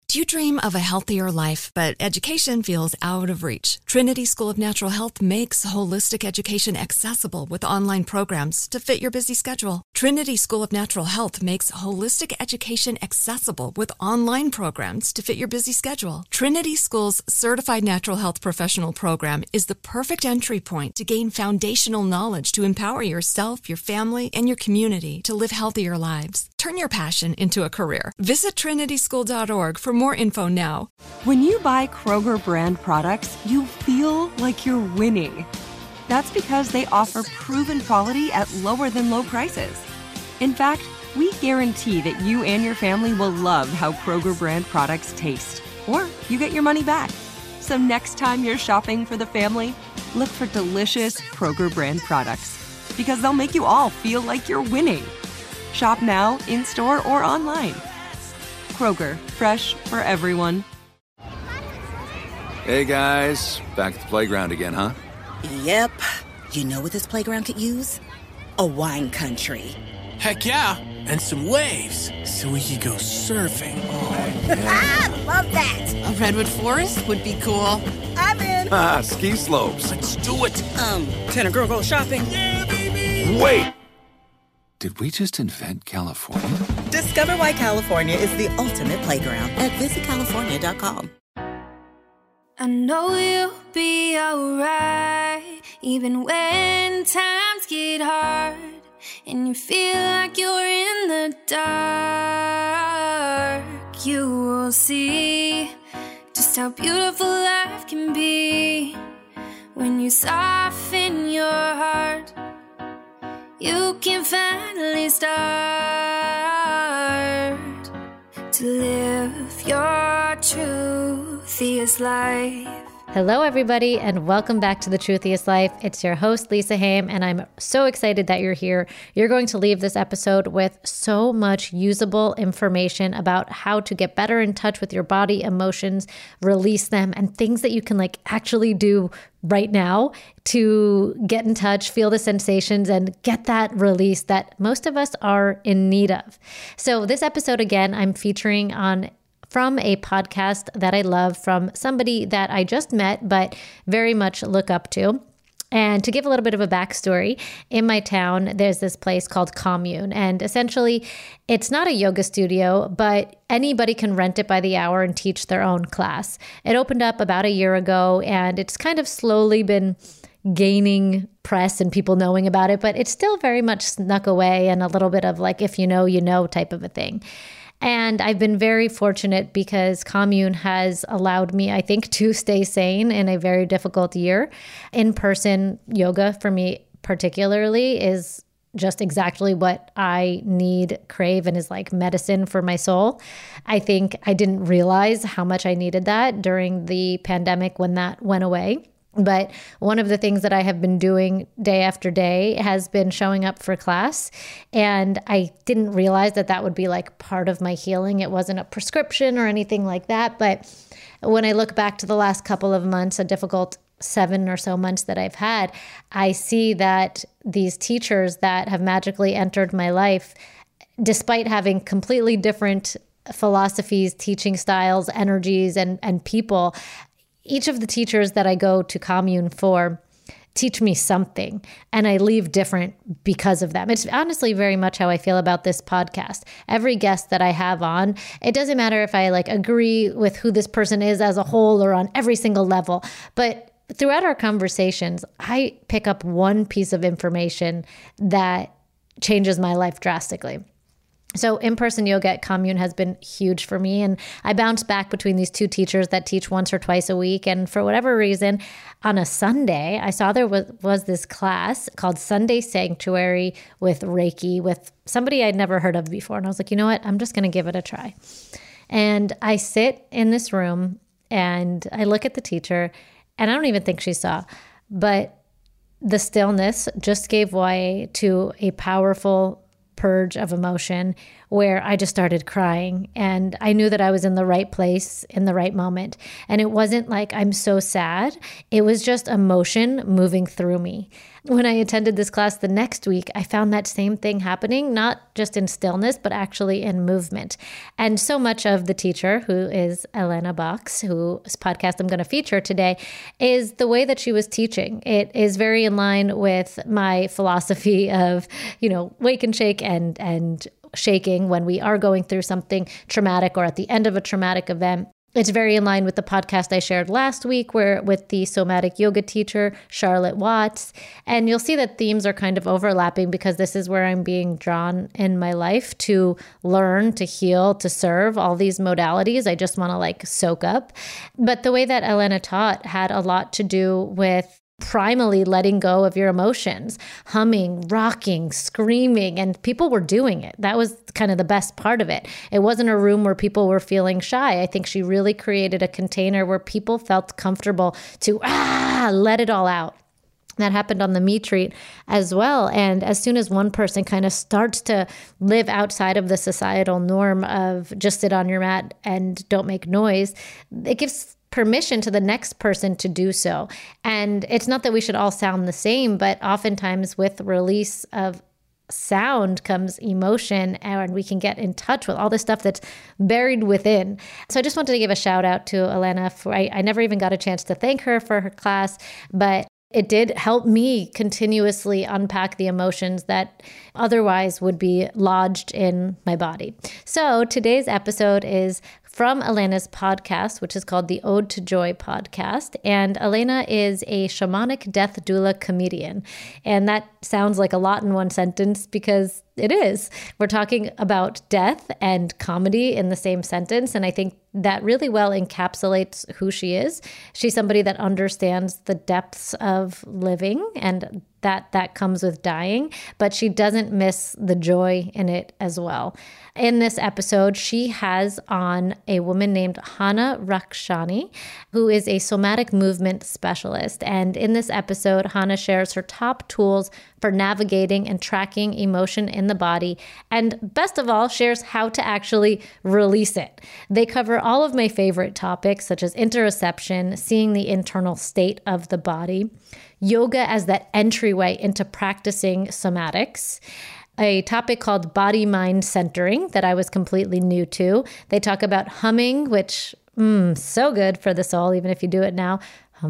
Do you dream of a healthier life, but education feels out of reach? Trinity School of Natural Health makes holistic education accessible with online programs to fit your busy schedule. Trinity School of Natural Health makes holistic education accessible with online programs to fit your busy schedule. Trinity School's Certified Natural Health Professional Program is the perfect entry point to gain foundational knowledge to empower yourself, your family, and your community to live healthier lives. Turn your passion into a career. Visit trinityschool.org for more info now. When you buy Kroger brand products, you feel like you're winning. That's because they offer proven quality at lower than low prices. In fact, we guarantee that you and your family will love how Kroger brand products taste, or you get your money back. So next time you're shopping for the family, look for delicious Kroger brand products, because they'll make you all feel like you're winning. Shop now, in-store, or online. Kroger, fresh for everyone. Hey guys, back at the playground again, huh? Yep. You know what this playground could use? A wine country. Heck yeah, and some waves so we could go surfing. Oh, yeah. I love that. A redwood forest would be cool. I'm in. Ski slopes. Let's do it. Can a girl go shopping? Yeah, baby. Wait! Did we just invent California? Discover why California is the ultimate playground at visitcalifornia.com. I know you'll be alright, even when times get hard and you feel like you're in the dark. You will see just how beautiful life can be when you soften your heart. You can finally start to live your truthiest life. Hello, everybody, and welcome back to The Truthiest Life. It's your host, Lisa Haim, and I'm so excited that you're here. You're going to leave this episode with so much usable information about how to get better in touch with your body, emotions, release them, and things that you can actually do right now to get in touch, feel the sensations, and get that release that most of us are in need of. So this episode, again, I'm featuring from a podcast that I love, from somebody that I just met but very much look up to. And to give a little bit of a backstory, in my town, there's this place called Commune. And essentially, it's not a yoga studio, but anybody can rent it by the hour and teach their own class. It opened up about a year ago, and it's kind of slowly been gaining press and people knowing about it, but it's still very much snuck away and a little bit of if you know type of a thing. And I've been very fortunate because Commune has allowed me, I think, to stay sane in a very difficult year. In-person yoga for me particularly is just exactly what I need, crave, and is like medicine for my soul. I think I didn't realize how much I needed that during the pandemic when that went away. But one of the things that I have been doing day after day has been showing up for class. And I didn't realize that that would be part of my healing. It wasn't a prescription or anything like that. But when I look back to the last couple of months, a difficult 7 or so months that I've had, I see that these teachers that have magically entered my life, despite having completely different philosophies, teaching styles, energies, and people, each of the teachers that I go to Commune for teach me something, and I leave different because of them. It's honestly very much how I feel about this podcast. Every guest that I have on, it doesn't matter if I agree with who this person is as a whole or on every single level, but throughout our conversations, I pick up one piece of information that changes my life drastically. So in-person yoga at Commune has been huge for me. And I bounce back between these two teachers that teach once or twice a week. And for whatever reason, on a Sunday, I saw there was this class called Sunday Sanctuary with Reiki with somebody I'd never heard of before. And I was like, you know what? I'm just going to give it a try. And I sit in this room and I look at the teacher, and I don't even think she saw, but the stillness just gave way to a powerful purge of emotion where I just started crying, and I knew that I was in the right place in the right moment. And it wasn't like I'm so sad. It was just emotion moving through me. When I attended this class the next week, I found that same thing happening, not just in stillness, but actually in movement. And so much of the teacher, who is Elena Box, whose podcast I'm going to feature today, is the way that she was teaching. It is very in line with my philosophy of, wake and shake and shaking when we are going through something traumatic or at the end of a traumatic event. It's very in line with the podcast I shared last week with the somatic yoga teacher, Charlotte Watts. And you'll see that themes are kind of overlapping because this is where I'm being drawn in my life to learn, to heal, to serve, all these modalities. I just want to soak up. But the way that Elena taught had a lot to do with primally letting go of your emotions, humming, rocking, screaming, and people were doing it. That was kind of the best part of it. It wasn't a room where people were feeling shy. I think she really created a container where people felt comfortable to let it all out. That happened on the Me Treat as well. And as soon as one person kind of starts to live outside of the societal norm of just sit on your mat and don't make noise, it gives permission to the next person to do so. And it's not that we should all sound the same, but oftentimes with release of sound comes emotion, and we can get in touch with all the stuff that's buried within. So I just wanted to give a shout out to Elena. I never even got a chance to thank her for her class, but it did help me continuously unpack the emotions that otherwise would be lodged in my body. So today's episode is from Elena's podcast, which is called the Ode to Joy podcast. And Elena is a shamanic death doula comedian. And that sounds like a lot in one sentence because it is. We're talking about death and comedy in the same sentence. And I think that really well encapsulates who she is. She's somebody that understands the depths of living and that comes with dying, but she doesn't miss the joy in it as well. In this episode, she has on a woman named Hana Rakshani, who is a somatic movement specialist. And in this episode, Hana shares her top tools for navigating and tracking emotion in the body, and best of all, shares how to actually release it. They cover all of my favorite topics, such as interoception, seeing the internal state of the body, yoga as that entryway into practicing somatics, a topic called body-mind centering that I was completely new to. They talk about humming, which so good for the soul, even if you do it now.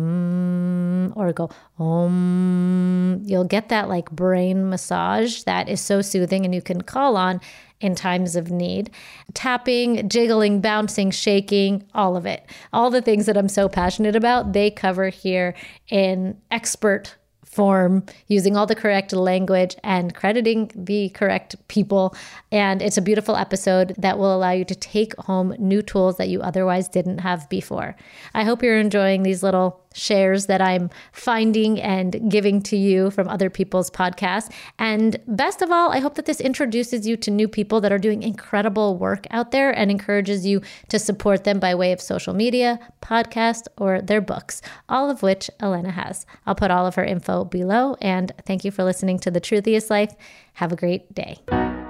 Or go om. You'll get that brain massage that is so soothing and you can call on in times of need. Tapping, jiggling, bouncing, shaking, all of it. All the things that I'm so passionate about, they cover here in expert form, using all the correct language and crediting the correct people. And it's a beautiful episode that will allow you to take home new tools that you otherwise didn't have before. I hope you're enjoying these little shares that I'm finding and giving to you from other people's podcasts. And best of all, I hope that this introduces you to new people that are doing incredible work out there and encourages you to support them by way of social media, podcast, or their books, all of which Elena has. I'll put all of her info below. And thank you for listening to The Truthiest Life. Have a great day.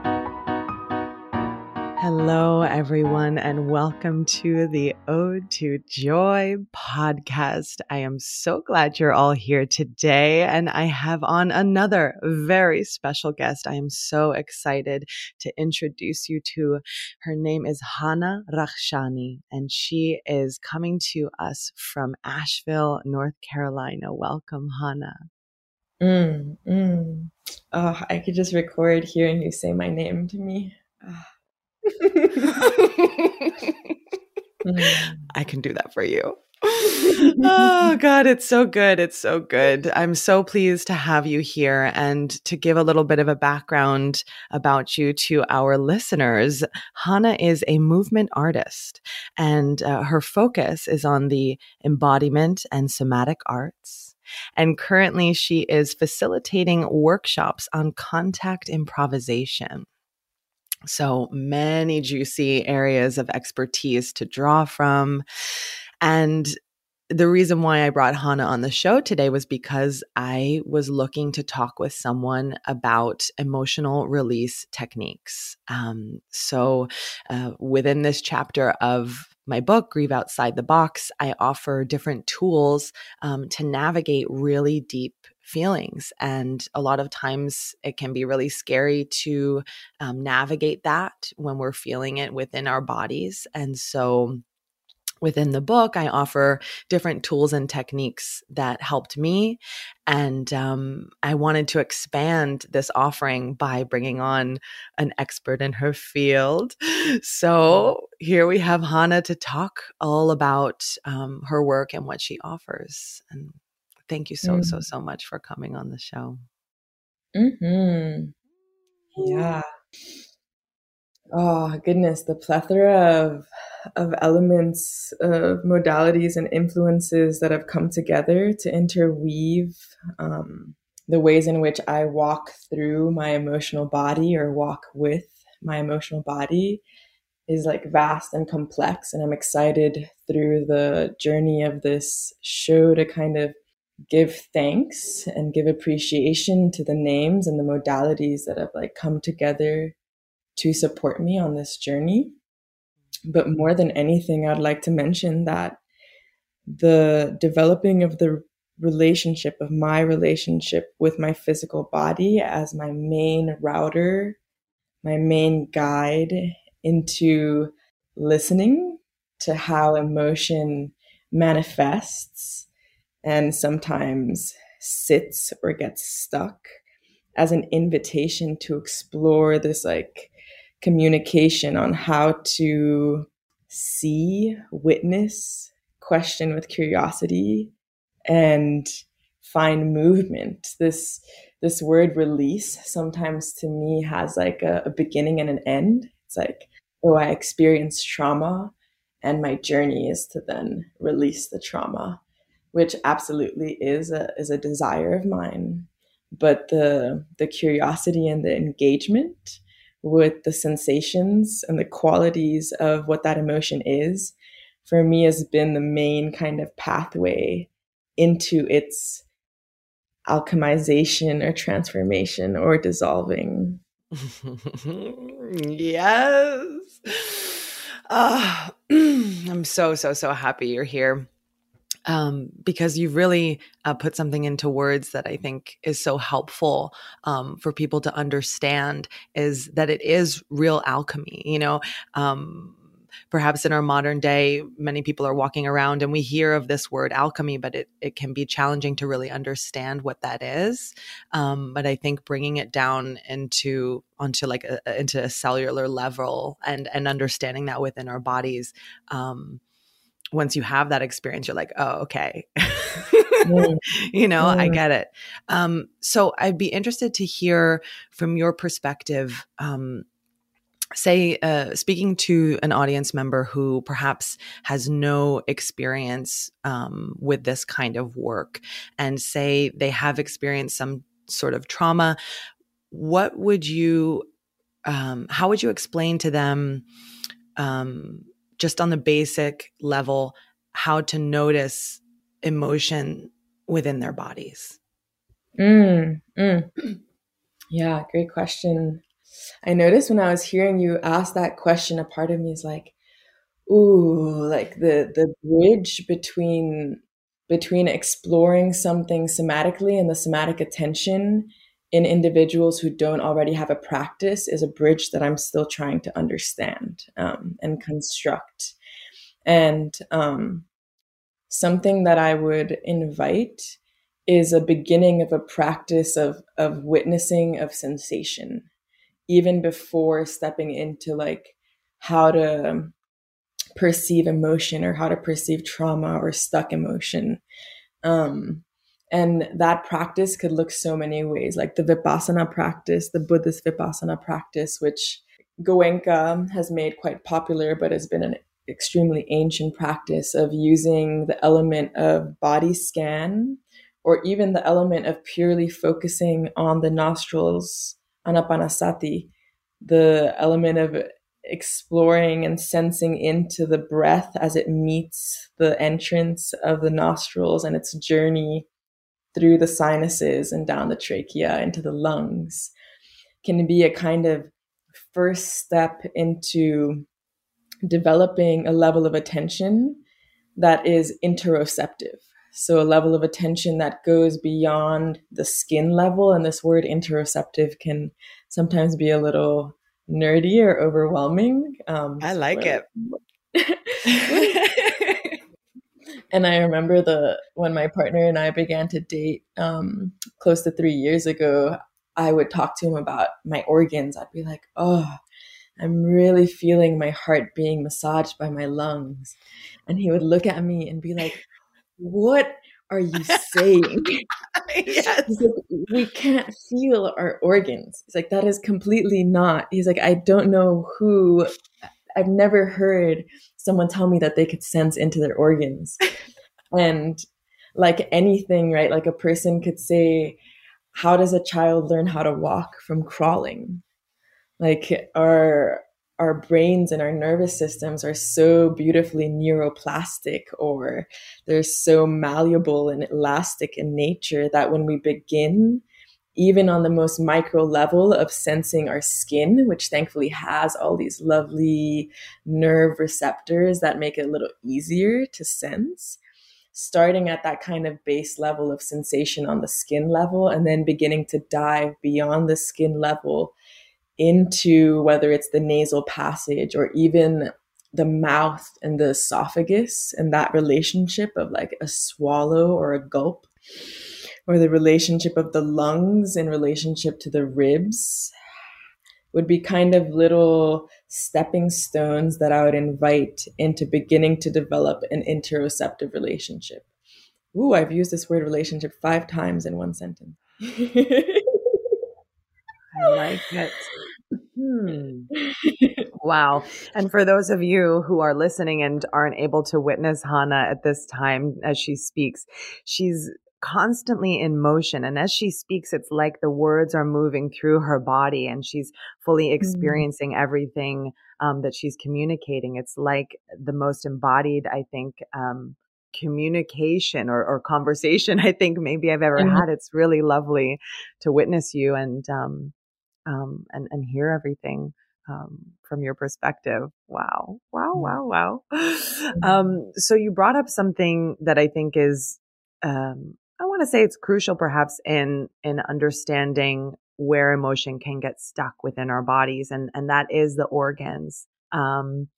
Hello, everyone, and welcome to the Ode to Joy podcast. I am so glad you're all here today, and I have on another very special guest. I am so excited to introduce you to. Her name is Hana Rakshani, and she is coming to us from Asheville, North Carolina. Welcome, Hana. Oh, I could just record hearing you say my name to me. I can do that for you. Oh God, it's so good. It's so good. I'm so pleased to have you here and to give a little bit of a background about you to our listeners. Hana is a movement artist, and her focus is on the embodiment and somatic arts. And currently she is facilitating workshops on contact improvisation. So many juicy areas of expertise to draw from. And the reason why I brought Hannah on the show today was because I was looking to talk with someone about emotional release techniques. So within this chapter of my book, Grieve Outside the Box, I offer different tools to navigate really deep feelings. And a lot of times it can be really scary to navigate that when we're feeling it within our bodies. And so within the book, I offer different tools and techniques that helped me. And I wanted to expand this offering by bringing on an expert in her field. So here we have Hannah to talk all about her work and what she offers. And thank you so much for coming on the show. Yeah. Oh, goodness, the plethora of elements, of modalities and influences that have come together to interweave the ways in which I walk through my emotional body or walk with my emotional body is like vast and complex. And I'm excited through the journey of this show to kind of give thanks and give appreciation to the names and the modalities that have like come together to support me on this journey. But more than anything, I'd like to mention that the developing of the relationship of my relationship with my physical body as my main router, my main guide into listening to how emotion manifests and sometimes sits or gets stuck, as an invitation to explore this like communication on how to see, witness, question with curiosity, and find movement. This word release sometimes to me has like a beginning and an end. It's like, oh, I experienced trauma and my journey is to then release the trauma, which absolutely is a desire of mine. But the curiosity and the engagement with the sensations and the qualities of what that emotion is, for me, has been the main kind of pathway into its alchemization or transformation or dissolving. Yes. I'm so happy you're here. Because you really put something into words that I think is so helpful for people to understand, is that it is real alchemy. You know, perhaps in our modern day, many people are walking around and we hear of this word alchemy, but it can be challenging to really understand what that is. But I think bringing it down onto a cellular level and understanding that within our bodies, once you have that experience, you're like, oh, okay. I get it. So I'd be interested to hear from your perspective, speaking to an audience member who perhaps has no experience with this kind of work, and say they have experienced some sort of trauma. How would you explain to them, just on the basic level, how to notice emotion within their bodies? Yeah, great question. I noticed when I was hearing you ask that question, a part of me is like, ooh, like the bridge between exploring something somatically and the somatic attention in individuals who don't already have a practice is a bridge that I'm still trying to understand and construct. And something that I would invite is a beginning of a practice of witnessing of sensation, even before stepping into like how to perceive emotion or how to perceive trauma or stuck emotion. And that practice could look so many ways, like the Vipassana practice, the Buddhist Vipassana practice, which Goenka has made quite popular, but has been an extremely ancient practice of using the element of body scan, or even the element of purely focusing on the nostrils, Anapanasati, the element of exploring and sensing into the breath as it meets the entrance of the nostrils and its journey through the sinuses and down the trachea into the lungs can be a kind of first step into developing a level of attention that is interoceptive. So a level of attention that goes beyond the skin level. And this word interoceptive can sometimes be a little nerdy or overwhelming. I like it. And I remember when my partner and I began to date close to 3 years ago, I would talk to him about my organs. I'd be like, oh, I'm really feeling my heart being massaged by my lungs. And he would look at me and be like, what are you saying? Yes. He's like, we can't feel our organs. He's like, that is completely not. He's like, I've never heard someone tell me that they could sense into their organs. And like anything, right? Like a person could say, how does a child learn how to walk from crawling? Like our brains and our nervous systems are so beautifully neuroplastic, or they're so malleable and elastic in nature that when we begin, even on the most micro level of sensing our skin, which thankfully has all these lovely nerve receptors that make it a little easier to sense, starting at that kind of base level of sensation on the skin level, and then beginning to dive beyond the skin level into whether it's the nasal passage or even the mouth and the esophagus, and that relationship of like a swallow or a gulp, or the relationship of the lungs in relationship to the ribs, would be kind of little stepping stones that I would invite into beginning to develop an interoceptive relationship. Ooh, I've used this word relationship 5 times in one sentence. I like it. Wow. And for those of you who are listening and aren't able to witness Hannah at this time as she speaks, she's constantly in motion. And as she speaks, it's like the words are moving through her body and she's fully experiencing everything that she's communicating. It's like the most embodied, I think, communication or conversation I think maybe I've ever had. It's really lovely to witness you and hear everything from your perspective. Wow. So you brought up something that I think is, I want to say it's crucial perhaps in understanding where emotion can get stuck within our bodies. And that is the organs. And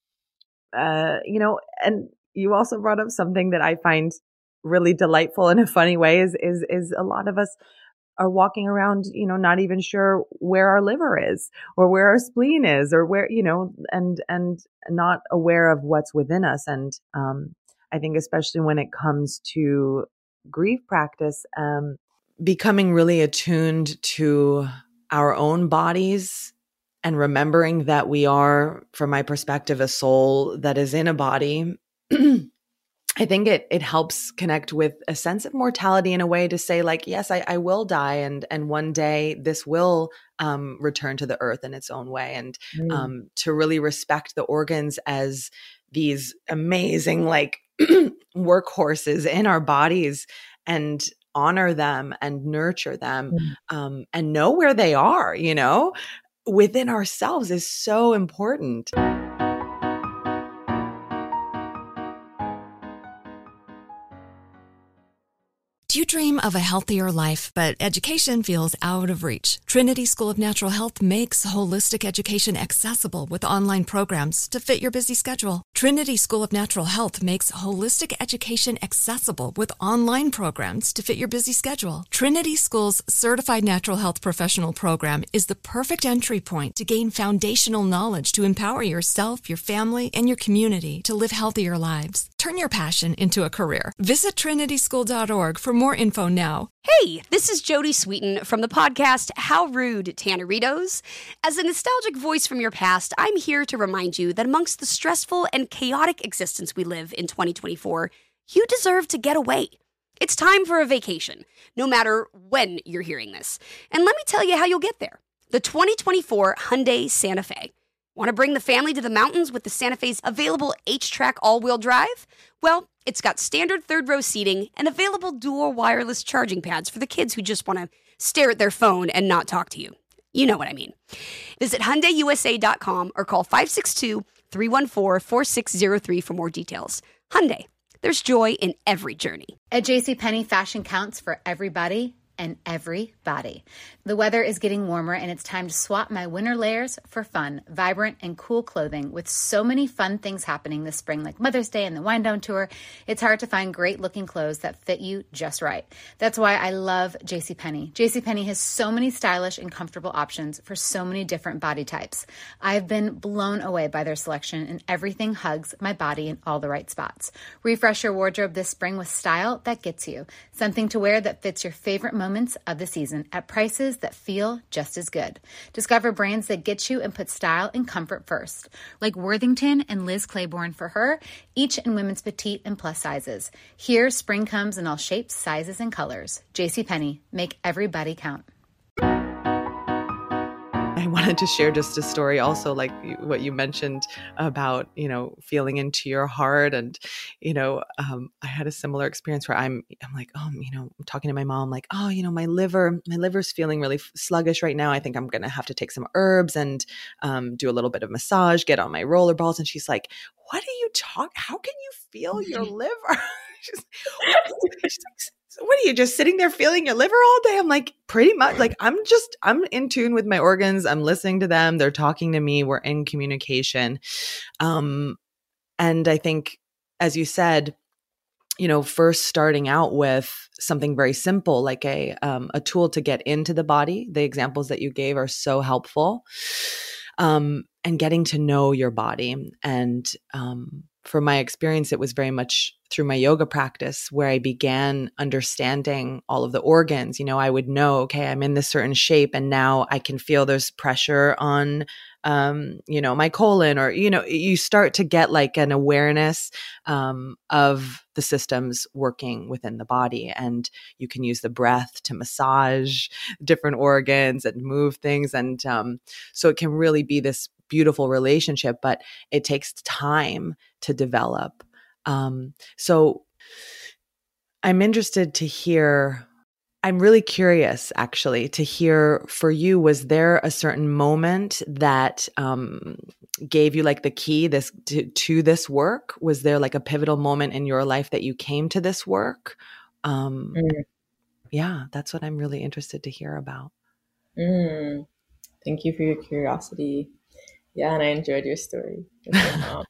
you also brought up something that I find really delightful in a funny way is a lot of us are walking around, not even sure where our liver is or where our spleen is or where, and not aware of what's within us. And, I think especially when it comes to grief practice, becoming really attuned to our own bodies and remembering that we are, from my perspective, a soul that is in a body. I think it helps connect with a sense of mortality in a way to say like, yes, I will die. And one day this will return to the earth in its own way. And to really respect the organs as these amazing like workhorses in our bodies and honor them and nurture them and know where they are, within ourselves is so important. Do you dream of a healthier life, but education feels out of reach? Trinity School of Natural Health makes holistic education accessible with online programs to fit your busy schedule. Trinity School of Natural Health makes holistic education accessible with online programs to fit your busy schedule. Trinity School's Certified Natural Health Professional Program is the perfect entry point to gain foundational knowledge to empower yourself, your family, and your community to live healthier lives. Turn your passion into a career. Visit trinityschool.org for more info now. Hey, this is Jodie Sweetin from the podcast How Rude, Tanneritos. As a nostalgic voice from your past, I'm here to remind you that amongst the stressful and chaotic existence we live in 2024, you deserve to get away. It's time for a vacation, no matter when you're hearing this. And let me tell you how you'll get there. The 2024 Hyundai Santa Fe. Want to bring the family to the mountains with the Santa Fe's available H-Track all-wheel drive? Well, it's got standard third-row seating and available dual wireless charging pads for the kids who just want to stare at their phone and not talk to you. You know what I mean. Visit HyundaiUSA.com or call 562-314-4603 for more details. Hyundai, there's joy in every journey. At JCPenney, fashion counts for everybody and everybody. The weather is getting warmer and it's time to swap my winter layers for fun, vibrant, and cool clothing. With so many fun things happening this spring, like Mother's Day and the Wind Down Tour, it's hard to find great looking clothes that fit you just right. That's why I love JCPenney. JCPenney has so many stylish and comfortable options for so many different body types. I've been blown away by their selection, and everything hugs my body in all the right spots. Refresh your wardrobe this spring with style that gets you. Something to wear that fits your favorite moments of the season at prices that feel just as good. Discover brands that get you and put style and comfort first, like Worthington and Liz Claiborne for her, each in women's petite and plus sizes. Here, spring comes in all shapes, sizes, and colors. JCPenney, make everybody count. I wanted to share just a story also, like what you mentioned about, feeling into your heart. And, I had a similar experience where I'm like, I'm talking to my mom, like, my liver's feeling really sluggish right now. I think I'm going to have to take some herbs and do a little bit of massage, get on my rollerballs. And she's like, what are you talking? How can you feel your liver? she's like, what are you just sitting there feeling your liver all day? I'm like, pretty much, like, I'm in tune with my organs. I'm listening to them. They're talking to me. We're in communication. And I think, as you said, first starting out with something very simple, like a tool to get into the body. The examples that you gave are so helpful. And getting to know your body. And, from my experience, it was very much through my yoga practice where I began understanding all of the organs. I would know, okay, I'm in this certain shape and now I can feel there's pressure on, my colon, or, you start to get like an awareness of the systems working within the body. And you can use the breath to massage different organs and move things. And so it can really be this beautiful relationship, but it takes time to develop. So I'm interested to hear, I'm really curious actually to hear for you, was there a certain moment that gave you like the key to this work? Was there like a pivotal moment in your life that you came to this work? Yeah, that's what I'm really interested to hear about. Thank you for your curiosity. Yeah, and I enjoyed your story with your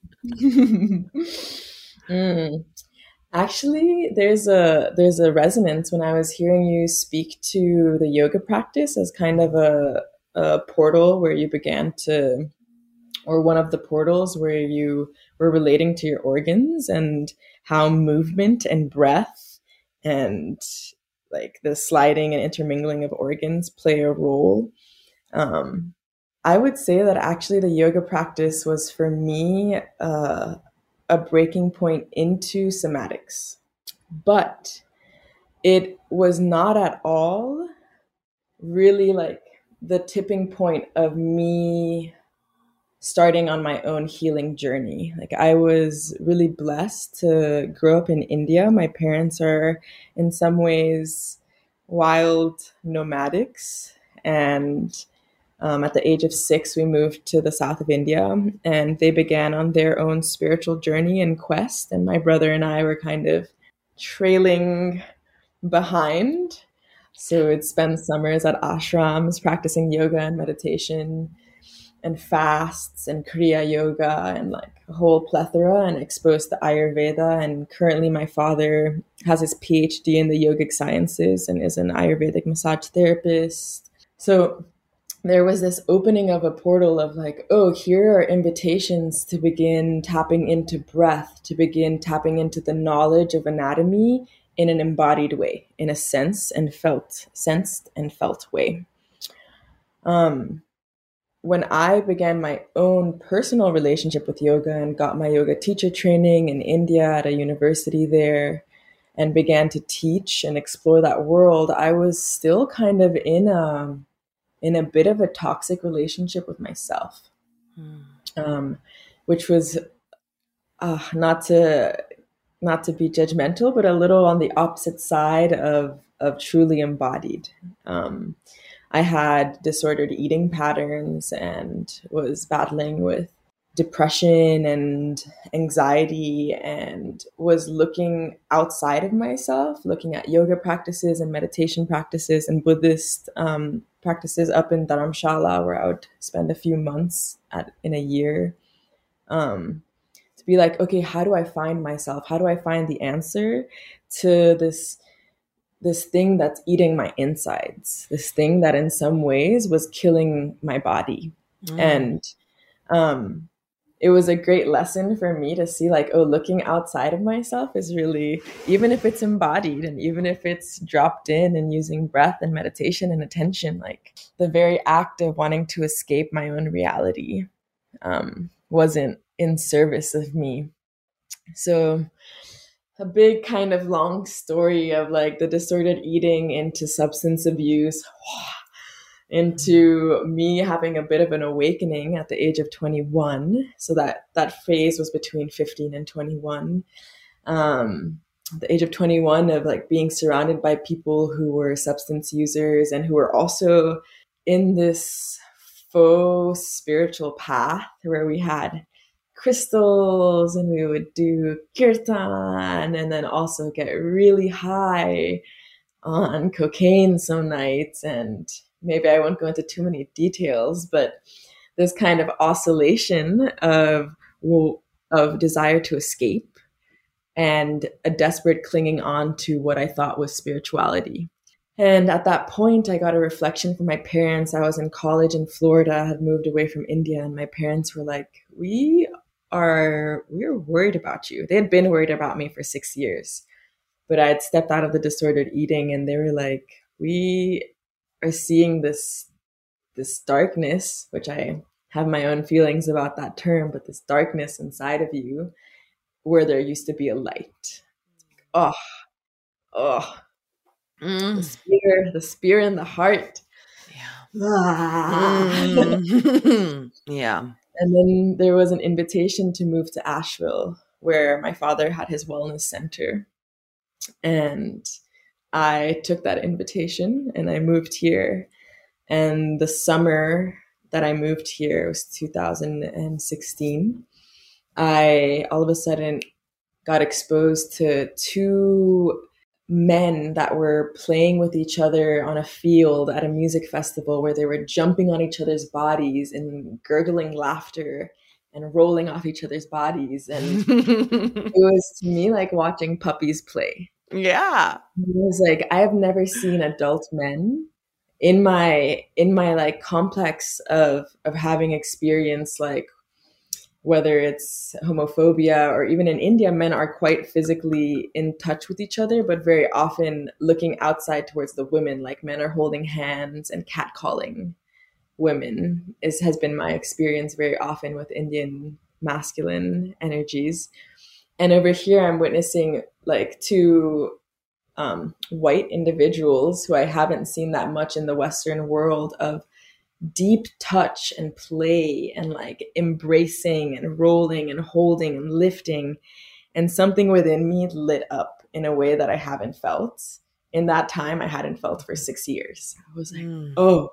mom. Actually, there's a resonance when I was hearing you speak to the yoga practice as kind of a portal where you began to, or one of the portals where you were relating to your organs and how movement and breath and like the sliding and intermingling of organs play a role. I would say that actually the yoga practice was for me a breaking point into somatics, but it was not at all really like the tipping point of me starting on my own healing journey. Like, I was really blessed to grow up in India. My parents are in some ways wild nomadics, and at the age of 6, we moved to the south of India, and they began on their own spiritual journey and quest. And my brother and I were kind of trailing behind. So we'd spend summers at ashrams practicing yoga and meditation and fasts and Kriya yoga and like a whole plethora, and exposed to Ayurveda. And currently my father has his PhD in the yogic sciences and is an Ayurvedic massage therapist. So there was this opening of a portal of like, oh, here are invitations to begin tapping into breath, to begin tapping into the knowledge of anatomy in an embodied way, in a sensed and felt way. When I began my own personal relationship with yoga and got my yoga teacher training in India at a university there and began to teach and explore that world, I was still kind of in a bit of a toxic relationship with myself. which was not to be judgmental, but a little on the opposite side of truly embodied. I had disordered eating patterns and was battling with depression and anxiety, and was looking outside of myself, looking at yoga practices and meditation practices and Buddhist practices up in Dharamshala, where I would spend a few months in a year, to be like, okay, how do I find myself? How do I find the answer to this thing that's eating my insides, this thing that in some ways was killing my body? And it was a great lesson for me to see, like, oh, looking outside of myself is really, even if it's embodied and even if it's dropped in and using breath and meditation and attention, like the very act of wanting to escape my own reality wasn't in service of me. So a big kind of long story of like the disordered eating into substance abuse, into me having a bit of an awakening at the age of 21. So that phase was between 15 and 21. The age of 21 of like being surrounded by people who were substance users and who were also in this faux spiritual path where we had crystals and we would do kirtan and then also get really high on cocaine some nights. And maybe I won't go into too many details, but this kind of oscillation of desire to escape and a desperate clinging on to what I thought was spirituality. And at that point, I got a reflection from my parents. I was in college in Florida, had moved away from India, and my parents were like, we're worried about you. They had been worried about me for 6 years, but I had stepped out of the disordered eating, and they were like, we are seeing this darkness, which I have my own feelings about that term, but this darkness inside of you where there used to be a light. The spear in the heart. Yeah. And then there was an invitation to move to Asheville, where my father had his wellness center. And I took that invitation and I moved here. And the summer that I moved here was 2016. I all of a sudden got exposed to two men that were playing with each other on a field at a music festival where they were jumping on each other's bodies and gurgling laughter and rolling off each other's bodies. And it was to me like watching puppies play. Yeah. It was like, I have never seen adult men in my like complex of having experienced, like, whether it's homophobia or even in India, men are quite physically in touch with each other, but very often looking outside towards the women, like men are holding hands and catcalling women has been my experience very often with Indian masculine energies. And over here, I'm witnessing like two white individuals who I haven't seen that much in the Western world of deep touch and play and like embracing and rolling and holding and lifting, and something within me lit up in a way that I haven't felt in that time. I hadn't felt for 6 years. I was like, oh,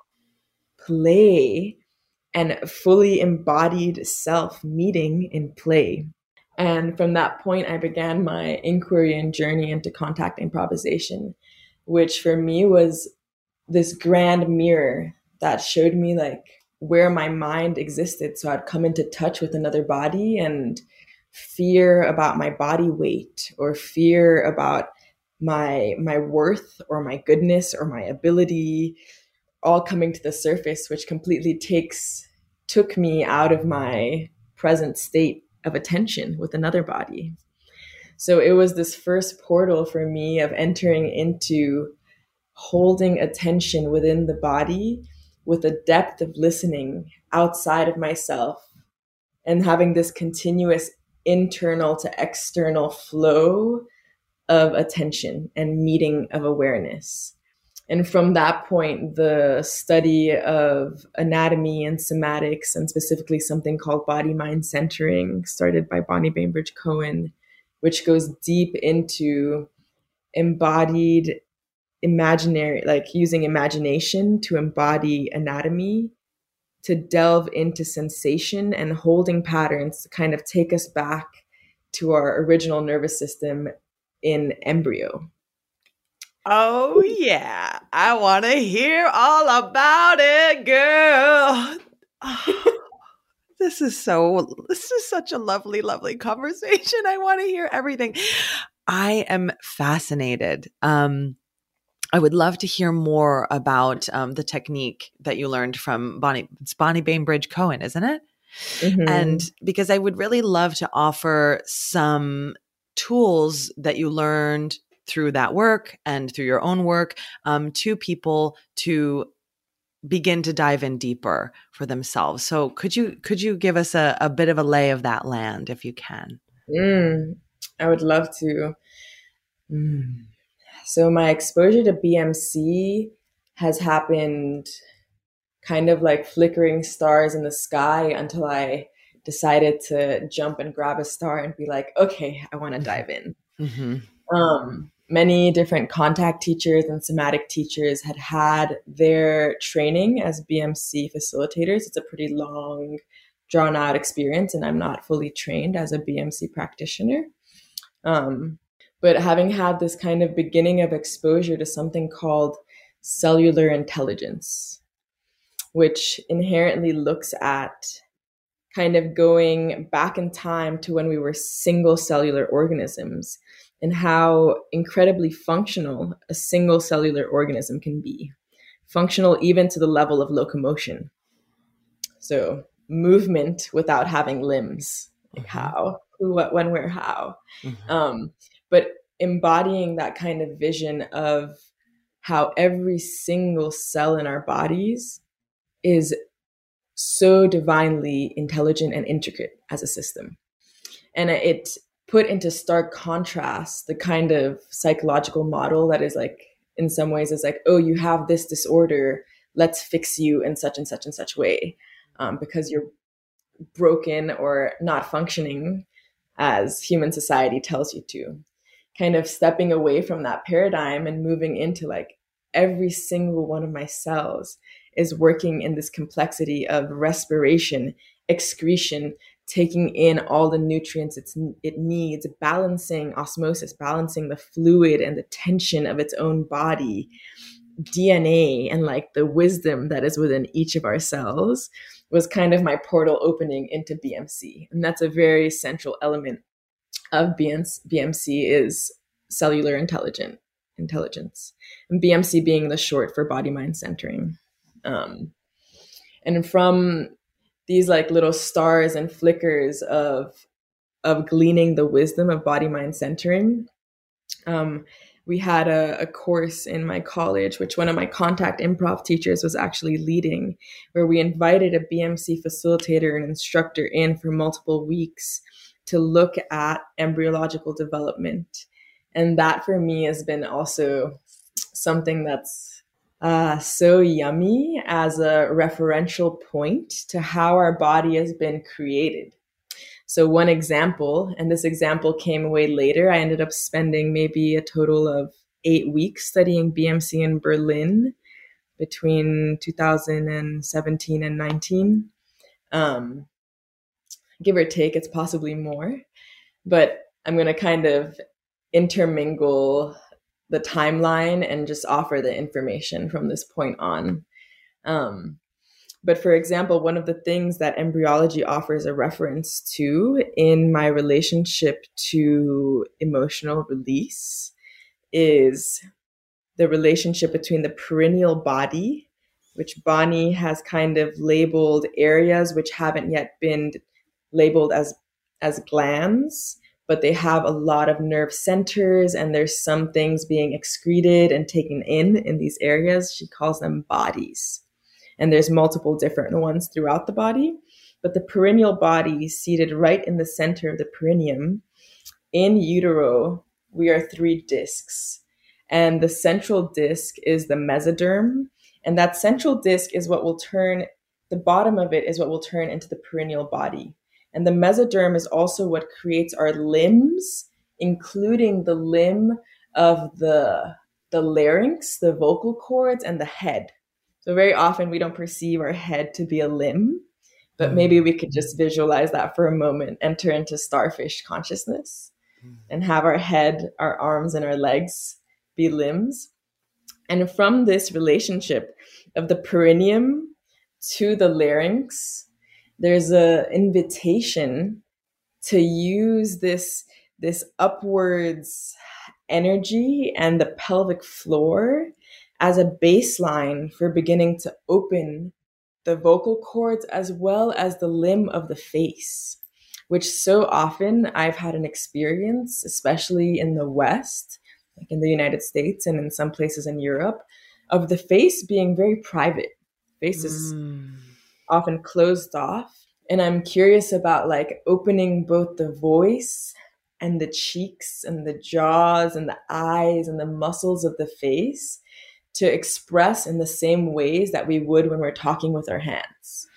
play and fully embodied self meeting in play. And from that point, I began my inquiry and journey into contact improvisation, which for me was this grand mirror that showed me like where my mind existed. So I'd come into touch with another body, and fear about my body weight or fear about my worth or my goodness or my ability all coming to the surface, which completely took me out of my present state of attention with another body. So it was this first portal for me of entering into holding attention within the body with a depth of listening outside of myself and having this continuous internal to external flow of attention and meeting of awareness. And from that point, the study of anatomy and somatics, and specifically something called body-mind centering, started by Bonnie Bainbridge Cohen, which goes deep into embodied imaginary, like using imagination to embody anatomy, to delve into sensation and holding patterns to kind of take us back to our original nervous system in embryo. Oh, yeah. I want to hear all about it, girl. Oh, this is such a lovely, lovely conversation. I want to hear everything. I am fascinated. I would love to hear more about the technique that you learned from It's Bonnie Bainbridge Cohen, isn't it? Mm-hmm. And because I would really love to offer some tools that you learned through that work and through your own work to people to begin to dive in deeper for themselves. So could you give us a bit of a lay of that land if you can? I would love to. So my exposure to BMC has happened kind of like flickering stars in the sky until I decided to jump and grab a star and be like, okay, I want to dive in. Mm-hmm. Many different contact teachers and somatic teachers had their training as BMC facilitators. It's a pretty long, drawn out experience, and I'm not fully trained as a BMC practitioner. But having had this kind of beginning of exposure to something called cellular intelligence, which inherently looks at kind of going back in time to when we were single cellular organisms and how incredibly functional a single cellular organism can be, functional even to the level of locomotion. So movement without having limbs, like how, who, what, when, where, how. But embodying that kind of vision of how every single cell in our bodies is so divinely intelligent and intricate as a system. And it put into stark contrast the kind of psychological model that is like, in some ways, is like, oh, you have this disorder, let's fix you in such and such and such way, because you're broken or not functioning as human society tells you to. Kind of stepping away from that paradigm and moving into like every single one of my cells is working in this complexity of respiration, excretion, taking in all the nutrients it needs, balancing osmosis, balancing the fluid and the tension of its own body, DNA, and like the wisdom that is within each of our cells was kind of my portal opening into BMC. And that's a very central element of BMC is cellular intelligence, and BMC being the short for body-mind centering. And from these like little stars and flickers of gleaning the wisdom of body-mind centering, we had a course in my college, which one of my contact improv teachers was actually leading, where we invited a BMC facilitator and instructor in for multiple weeks to look at embryological development. And that for me has been also something that's so yummy as a referential point to how our body has been created. So one example, and this example came way later, I ended up spending maybe a total of 8 weeks studying BMC in Berlin between 2017 and 19. Give or take, it's possibly more, but I'm going to kind of intermingle the timeline and just offer the information from this point on. But for example, one of the things that embryology offers a reference to in my relationship to emotional release is the relationship between the perineal body, which Bonnie has kind of labeled areas which haven't yet been labeled as glands, but they have a lot of nerve centers, and there's some things being excreted and taken in these areas. She calls them bodies. And there's multiple different ones throughout the body, but the perineal body seated right in the center of the perineum. In utero, we are 3 discs, And the central disc is the mesoderm. And that central disc is what will turn, the bottom of it is what will turn into the perineal body. And the mesoderm is also what creates our limbs, including the limb of the larynx, the vocal cords, and the head. So very often we don't perceive our head to be a limb, but maybe we could just visualize that for a moment, enter into starfish consciousness, and have our head, our arms, and our legs be limbs. And from this relationship of the perineum to the larynx, there's an invitation to use this upwards energy and the pelvic floor as a baseline for beginning to open the vocal cords as well as the limb of the face, which so often I've had an experience, especially in the West, like in the United States and in some places in Europe, of the face being very private. Face is often closed off. And I'm curious about like opening both the voice and the cheeks and the jaws and the eyes and the muscles of the face to express in the same ways that we would when we're talking with our hands.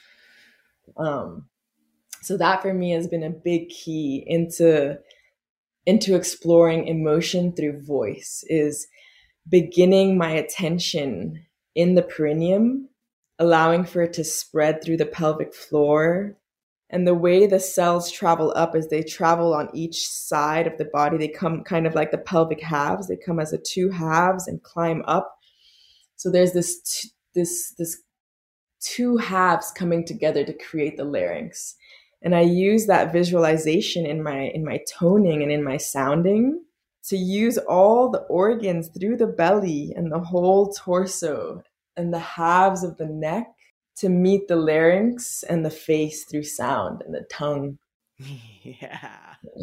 So that for me has been a big key into exploring emotion through voice, is beginning my attention in the perineum, allowing for it to spread through the pelvic floor. And the way the cells travel up is they travel on each side of the body. They come kind of like the pelvic halves. They come as a two halves and climb up. So there's this two halves coming together to create the larynx. And I use that visualization in my toning and in my sounding to use all the organs through the belly and the whole torso and the halves of the neck to meet the larynx and the face through sound and the tongue. Yeah.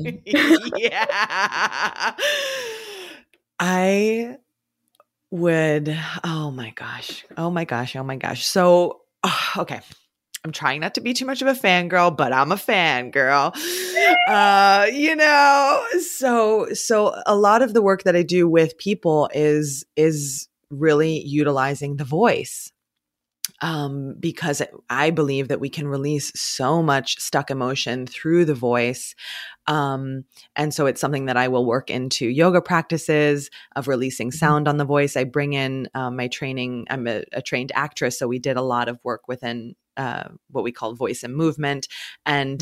Yeah. I would, oh my gosh. So, okay. I'm trying not to be too much of a fangirl, but I'm a fangirl. So a lot of the work that I do with people is really utilizing the voice. Because I believe that we can release so much stuck emotion through the voice. And so it's something that I will work into yoga practices of releasing sound on the voice. I bring in my training. I'm a trained actress, so we did a lot of work within what we call voice and movement. And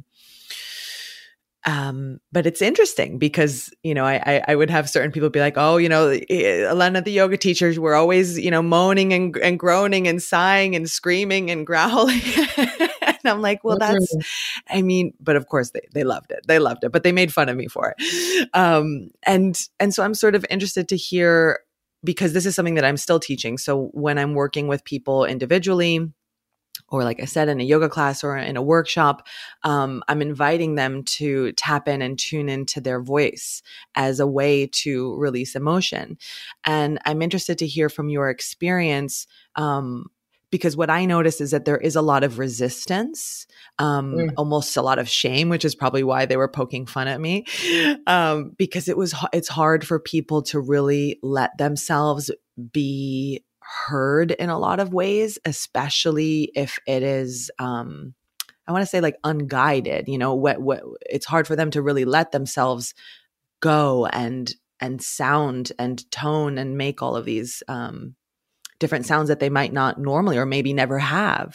but it's interesting because, I would have certain people be like, oh, Elena, the yoga teachers were always, moaning and groaning and sighing and screaming and growling. And I'm like, well, but of course they loved it. They loved it, but they made fun of me for it. And so I'm sort of interested to hear, because this is something that I'm still teaching. So when I'm working with people individually, or like I said, in a yoga class or in a workshop, I'm inviting them to tap in and tune into their voice as a way to release emotion. And I'm interested to hear from your experience, because what I notice is that there is a lot of resistance, almost a lot of shame, which is probably why they were poking fun at me, because it's hard for people to really let themselves be heard in a lot of ways, especially if it is, I want to say like unguided, it's hard for them to really let themselves go and sound and tone and make all of these, different sounds that they might not normally, or maybe never have.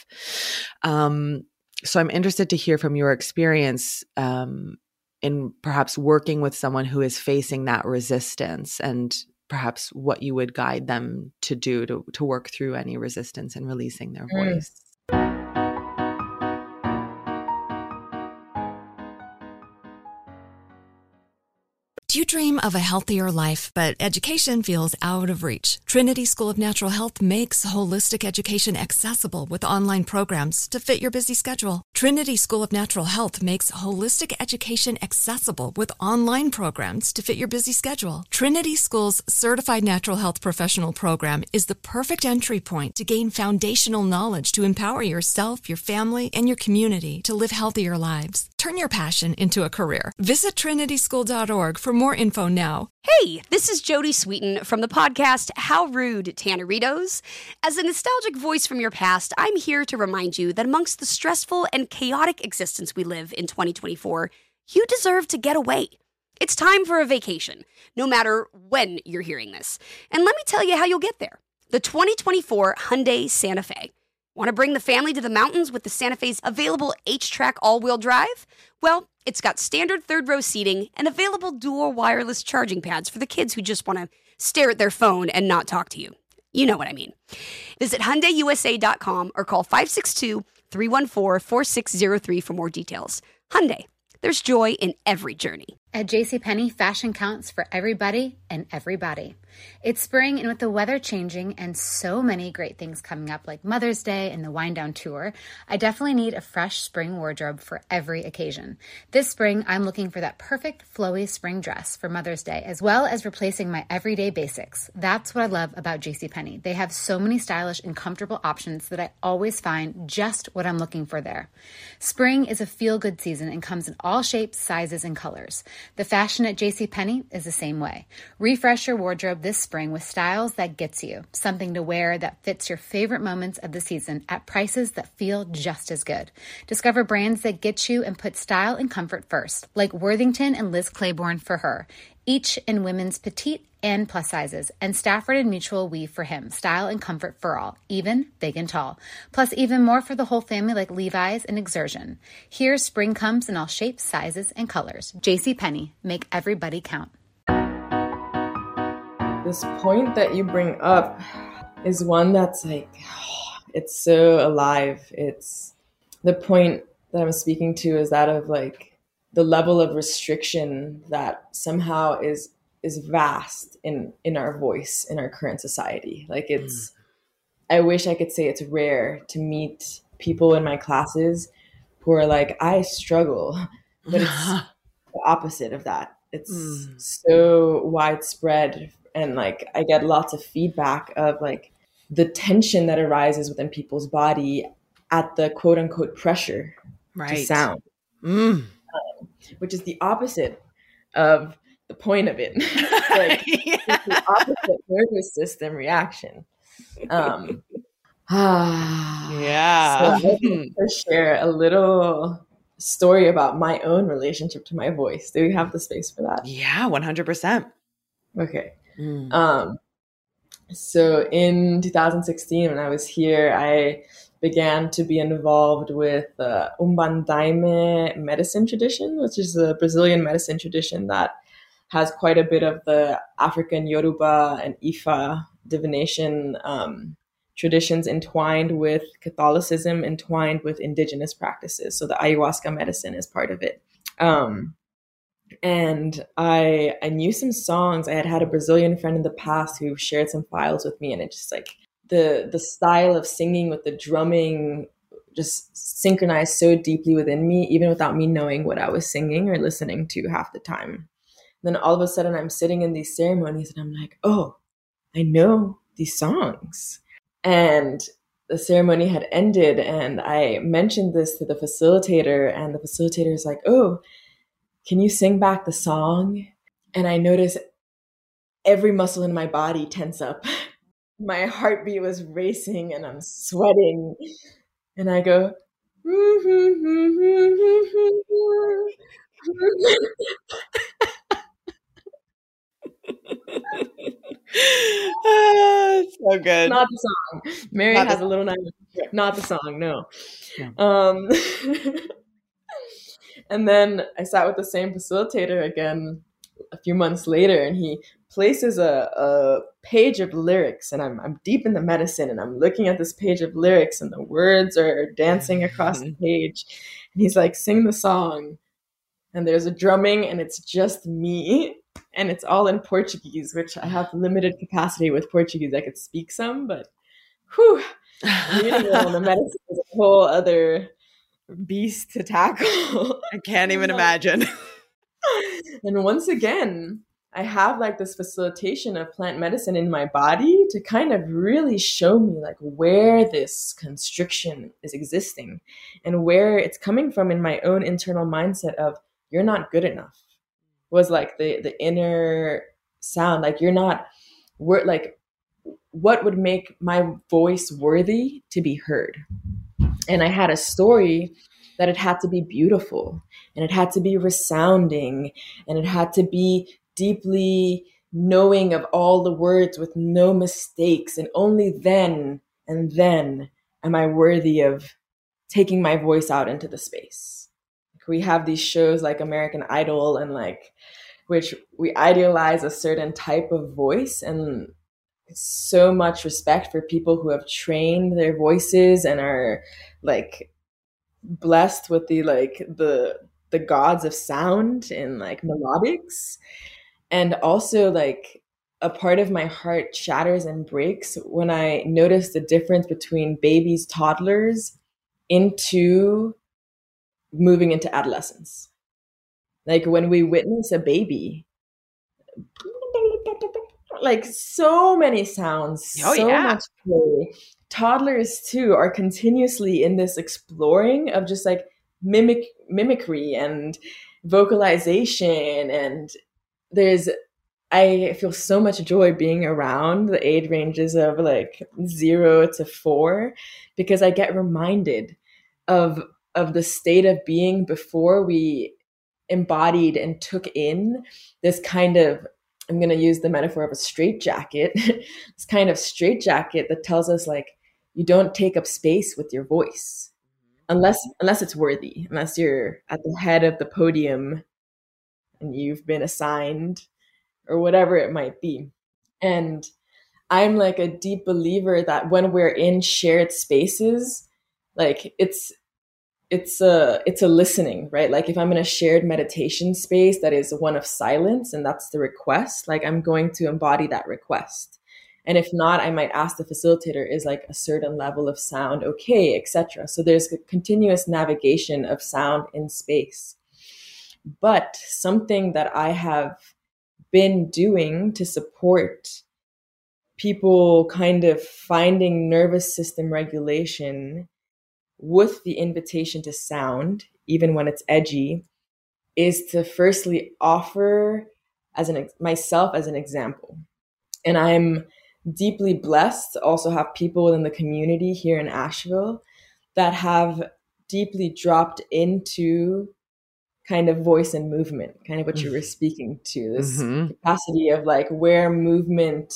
So I'm interested to hear from your experience, in perhaps working with someone who is facing that resistance, and perhaps what you would guide them to do to work through any resistance and releasing their voice. Do you dream of a healthier life, but education feels out of reach? Trinity School of Natural Health makes holistic education accessible with online programs to fit your busy schedule. Trinity School of Natural Health makes holistic education accessible with online programs to fit your busy schedule. Trinity School's Certified Natural Health Professional Program is the perfect entry point to gain foundational knowledge to empower yourself, your family, and your community to live healthier lives. Turn your passion into a career. Visit trinityschool.org for more more info now. Hey, this is Jodie Sweetin from the podcast How Rude, Tanneritos. As a nostalgic voice from your past, I'm here to remind you that amongst the stressful and chaotic existence we live in 2024, you deserve to get away. It's time for a vacation, no matter when you're hearing this. And let me tell you how you'll get there. The 2024 Hyundai Santa Fe. Want to bring the family to the mountains with the Santa Fe's available H-Track all-wheel drive? Well, it's got standard third-row seating and available dual wireless charging pads for the kids who just want to stare at their phone and not talk to you. You know what I mean. Visit HyundaiUSA.com or call 562-314-4603 for more details. Hyundai, there's joy in every journey. At JCPenney, fashion counts for everybody and everybody. It's spring, and with the weather changing and so many great things coming up like Mother's Day and the Wind Down Tour, I definitely need a fresh spring wardrobe for every occasion. This spring, I'm looking for that perfect flowy spring dress for Mother's Day, as well as replacing my everyday basics. That's what I love about JCPenney. They have so many stylish and comfortable options that I always find just what I'm looking for there. Spring is a feel-good season and comes in all shapes, sizes, and colors. The fashion at JCPenney is the same way. Refresh your wardrobe this spring with styles that gets you, something to wear that fits your favorite moments of the season at prices that feel just as good. Discover brands that get you and put style and comfort first, like Worthington and Liz Claiborne for her, each in women's petite and plus sizes, and Stafford and Mutual weave for him, style and comfort for all, even big and tall. Plus even more for the whole family like Levi's and Exertion. Here, spring comes in all shapes, sizes, and colors. JCPenney, make everybody count. This point that you bring up is one that's like, it's so alive. It's the point that I'm speaking to is that of like the level of restriction that somehow is vast in our voice in our current society. Like it's, I wish I could say it's rare to meet people in my classes who are like, I struggle, but it's the opposite of that. It's so widespread. And like, I get lots of feedback of like the tension that arises within people's body at the quote unquote pressure to sound, which is the opposite of the point of it. Like, it's the opposite nervous system reaction. Yeah. So I'd like to share a little story about my own relationship to my voice. Do we have the space for that? Yeah, 100%. Okay. So in 2016, when I was here, I began to be involved with the Umbandaime medicine tradition, which is a Brazilian medicine tradition that has quite a bit of the African Yoruba and Ifa divination traditions entwined with Catholicism, entwined with indigenous practices. So the ayahuasca medicine is part of it. And I knew some songs. I had a Brazilian friend in the past who shared some files with me, and it just like the style of singing with the drumming just synchronized so deeply within me, even without me knowing what I was singing or listening to half the time. And then all of a sudden I'm sitting in these ceremonies and I'm like, oh, I know these songs. And the ceremony had ended and I mentioned this to the facilitator, and the facilitator is like, oh, can you sing back the song? And I noticed every muscle in my body tense up. My heartbeat was racing and I'm sweating. And I go, so good. Not the song. Mary Not has the a little knife. Not the song, no. Yeah. And then I sat with the same facilitator again a few months later, and he places a page of lyrics, and I'm deep in the medicine, and I'm looking at this page of lyrics, and the words are dancing across the page. And he's like, sing the song. And there's a drumming, and it's just me. And it's all in Portuguese, which I have limited capacity with Portuguese. I could speak some, but whew, reading on the medicine is a whole other beast to tackle. I can't even imagine. And once again, I have like this facilitation of plant medicine in my body to kind of really show me like where this constriction is existing and where it's coming from in my own internal mindset of you're not good enough. was like the inner sound. Like like, what would make my voice worthy to be heard? And I had a story that it had to be beautiful, and it had to be resounding, and it had to be deeply knowing of all the words with no mistakes. And only then am I worthy of taking my voice out into the space. We have these shows like American Idol, and like, which we idealize a certain type of voice, and so much respect for people who have trained their voices and are like blessed with the gods of sound and like melodics. And also, like, a part of my heart shatters and breaks when I notice the difference between babies, toddlers, into moving into adolescence. Like, when we witness a baby, like, so many sounds, much play. Toddlers too are continuously in this exploring of just like mimicry and vocalization. And I feel so much joy being around the age ranges of like 0 to 4, because I get reminded of the state of being before we embodied and took in this kind of, I'm going to use the metaphor of a straitjacket, this kind of straitjacket that tells us like, you don't take up space with your voice unless it's worthy, unless you're at the head of the podium and you've been assigned or whatever it might be. And I'm like a deep believer that when we're in shared spaces, like it's a listening, right? Like, if I'm in a shared meditation space that is one of silence and that's the request, like, I'm going to embody that request. And if not, I might ask the facilitator, is like a certain level of sound okay, etc. So there's a continuous navigation of sound in space. But something that I have been doing to support people kind of finding nervous system regulation with the invitation to sound, even when it's edgy, is to firstly offer myself as an example. And I'm deeply blessed to also have people in the community here in Asheville that have deeply dropped into kind of voice and movement, kind of what you were speaking to, this capacity of like where movement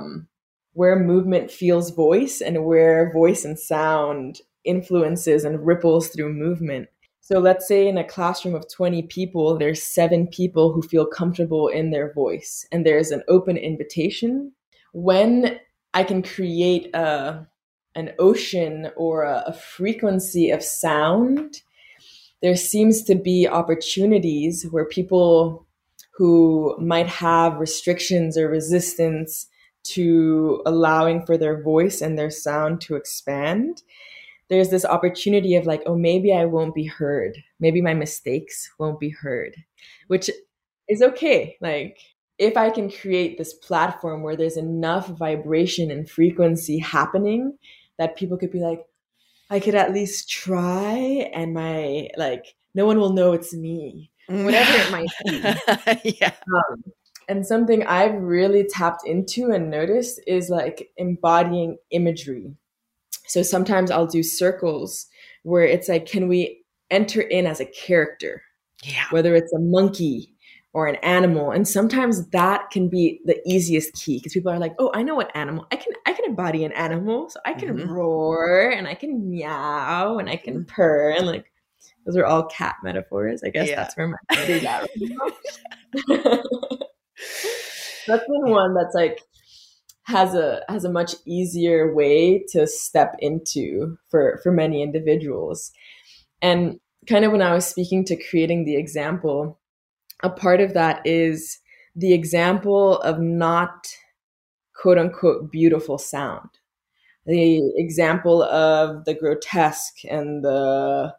feels voice, and where voice and sound influences and ripples through movement. So let's say in a classroom of 20 people, there's 7 people who feel comfortable in their voice, and there's an open invitation. When I can create an ocean or a frequency of sound, there seems to be opportunities where people who might have restrictions or resistance to allowing for their voice and their sound to expand, there's this opportunity of like, oh, maybe I won't be heard. Maybe my mistakes won't be heard, which is okay. Like, if I can create this platform where there's enough vibration and frequency happening that people could be like, I could at least try, and no one will know it's me, whatever it might be. Yeah. And something I've really tapped into and noticed is like embodying imagery. So sometimes I'll do circles where it's like, can we enter in as a character? Yeah. Whether it's a monkey or an animal. And sometimes that can be the easiest key, because people are like, oh, I know what animal. I can embody an animal. So I can roar, and I can meow, and I can purr. And like, those are all cat metaphors. I guess that's where my head is at right now. That's been one that's like, has a much easier way to step into for many individuals. And kind of when I was speaking to creating the example, a part of that is the example of not quote unquote beautiful sound. The example of the grotesque and the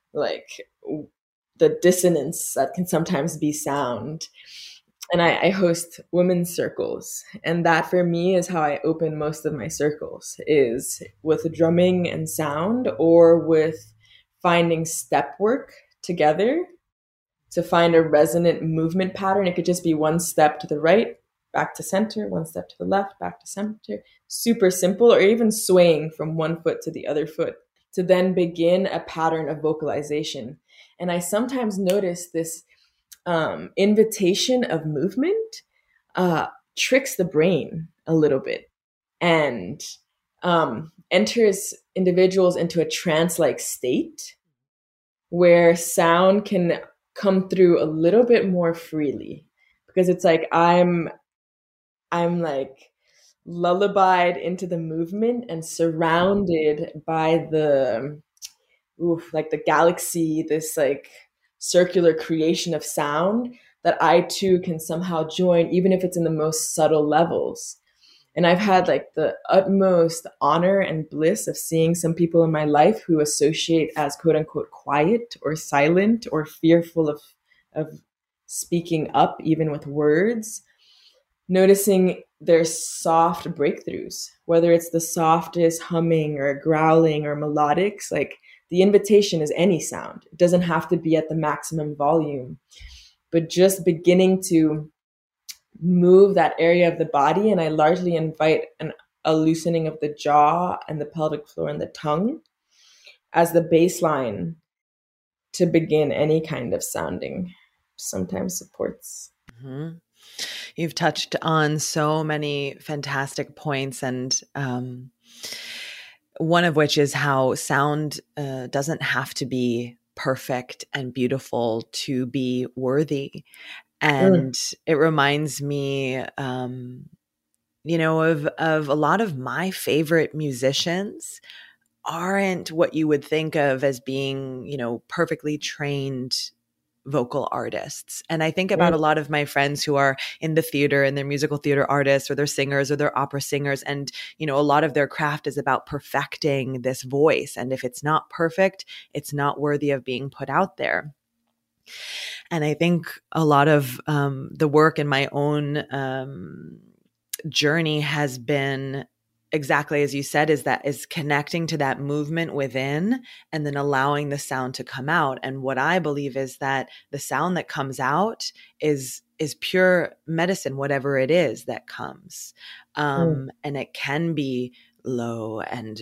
dissonance that can sometimes be sound. And I host women's circles. And that for me is how I open most of my circles, is with drumming and sound, or with finding step work together to find a resonant movement pattern. It could just be one step to the right, back to center, one step to the left, back to center. Super simple, or even swaying from one foot to the other foot to then begin a pattern of vocalization. And I sometimes notice this invitation of movement tricks the brain a little bit and enters individuals into a trance-like state where sound can come through a little bit more freely, because it's like I'm like lullabied into the movement and surrounded by the galaxy, this like circular creation of sound that I too can somehow join, even if it's in the most subtle levels. And I've had like the utmost honor and bliss of seeing some people in my life who associate as quote unquote quiet or silent or fearful of speaking up, even with words, noticing their soft breakthroughs, whether it's the softest humming or growling or melodics. Like, the invitation is any sound. It doesn't have to be at the maximum volume, but just beginning to move that area of the body. And I largely invite a loosening of the jaw and the pelvic floor and the tongue as the baseline to begin any kind of sounding. Sometimes supports. Mm-hmm. You've touched on so many fantastic points, and one of which is how sound doesn't have to be perfect and beautiful to be worthy. And it reminds me, of a lot of my favorite musicians aren't what you would think of as being, perfectly trained vocal artists. And I think about a lot of my friends who are in the theater and they're musical theater artists, or they're singers, or they're opera singers. And, a lot of their craft is about perfecting this voice. And if it's not perfect, it's not worthy of being put out there. And I think a lot of the work in my own journey has been exactly as you said, is connecting to that movement within and then allowing the sound to come out. And what I believe is that the sound that comes out is pure medicine, whatever it is that comes. And it can be low and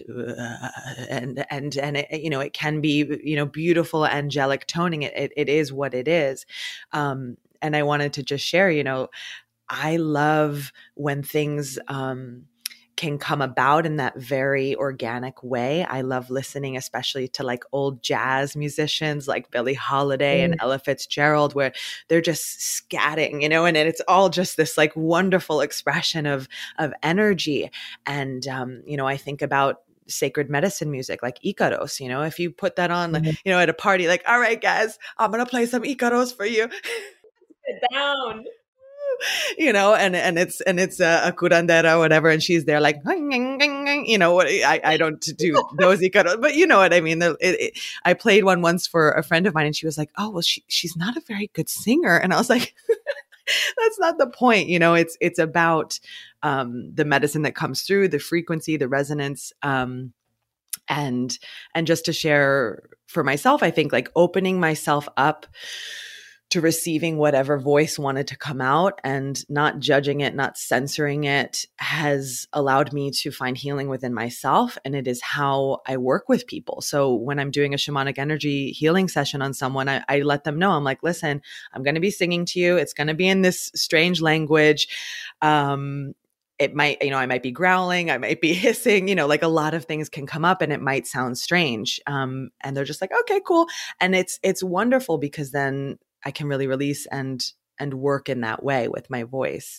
it, it can be, beautiful, angelic toning. It is what it is. And I wanted to just share, I love when things, can come about in that very organic way. I love listening, especially to like old jazz musicians like Billie Holiday and Ella Fitzgerald, where they're just scatting, and it's all just this like wonderful expression of energy. And, I think about sacred medicine music like Ikaros, if you put that on, at a party, like, all right, guys, I'm going to play some Ikaros for you. Sit down. And it's a curandera or whatever, and she's there like, I don't do those ikaros, but you know what I mean. I played one once for a friend of mine, and she was like, oh, well, she's not a very good singer, and I was like, that's not the point. It's about the medicine that comes through, the frequency, the resonance, and just to share for myself, I think like opening myself up to receiving whatever voice wanted to come out and not judging it, not censoring it, has allowed me to find healing within myself. And it is how I work with people. So when I'm doing a shamanic energy healing session on someone, I let them know, I'm like, listen, I'm going to be singing to you. It's going to be in this strange language. It might, I might be growling, I might be hissing, like a lot of things can come up and it might sound strange. And they're just like, okay, cool. And it's wonderful because then I can really release and work in that way with my voice.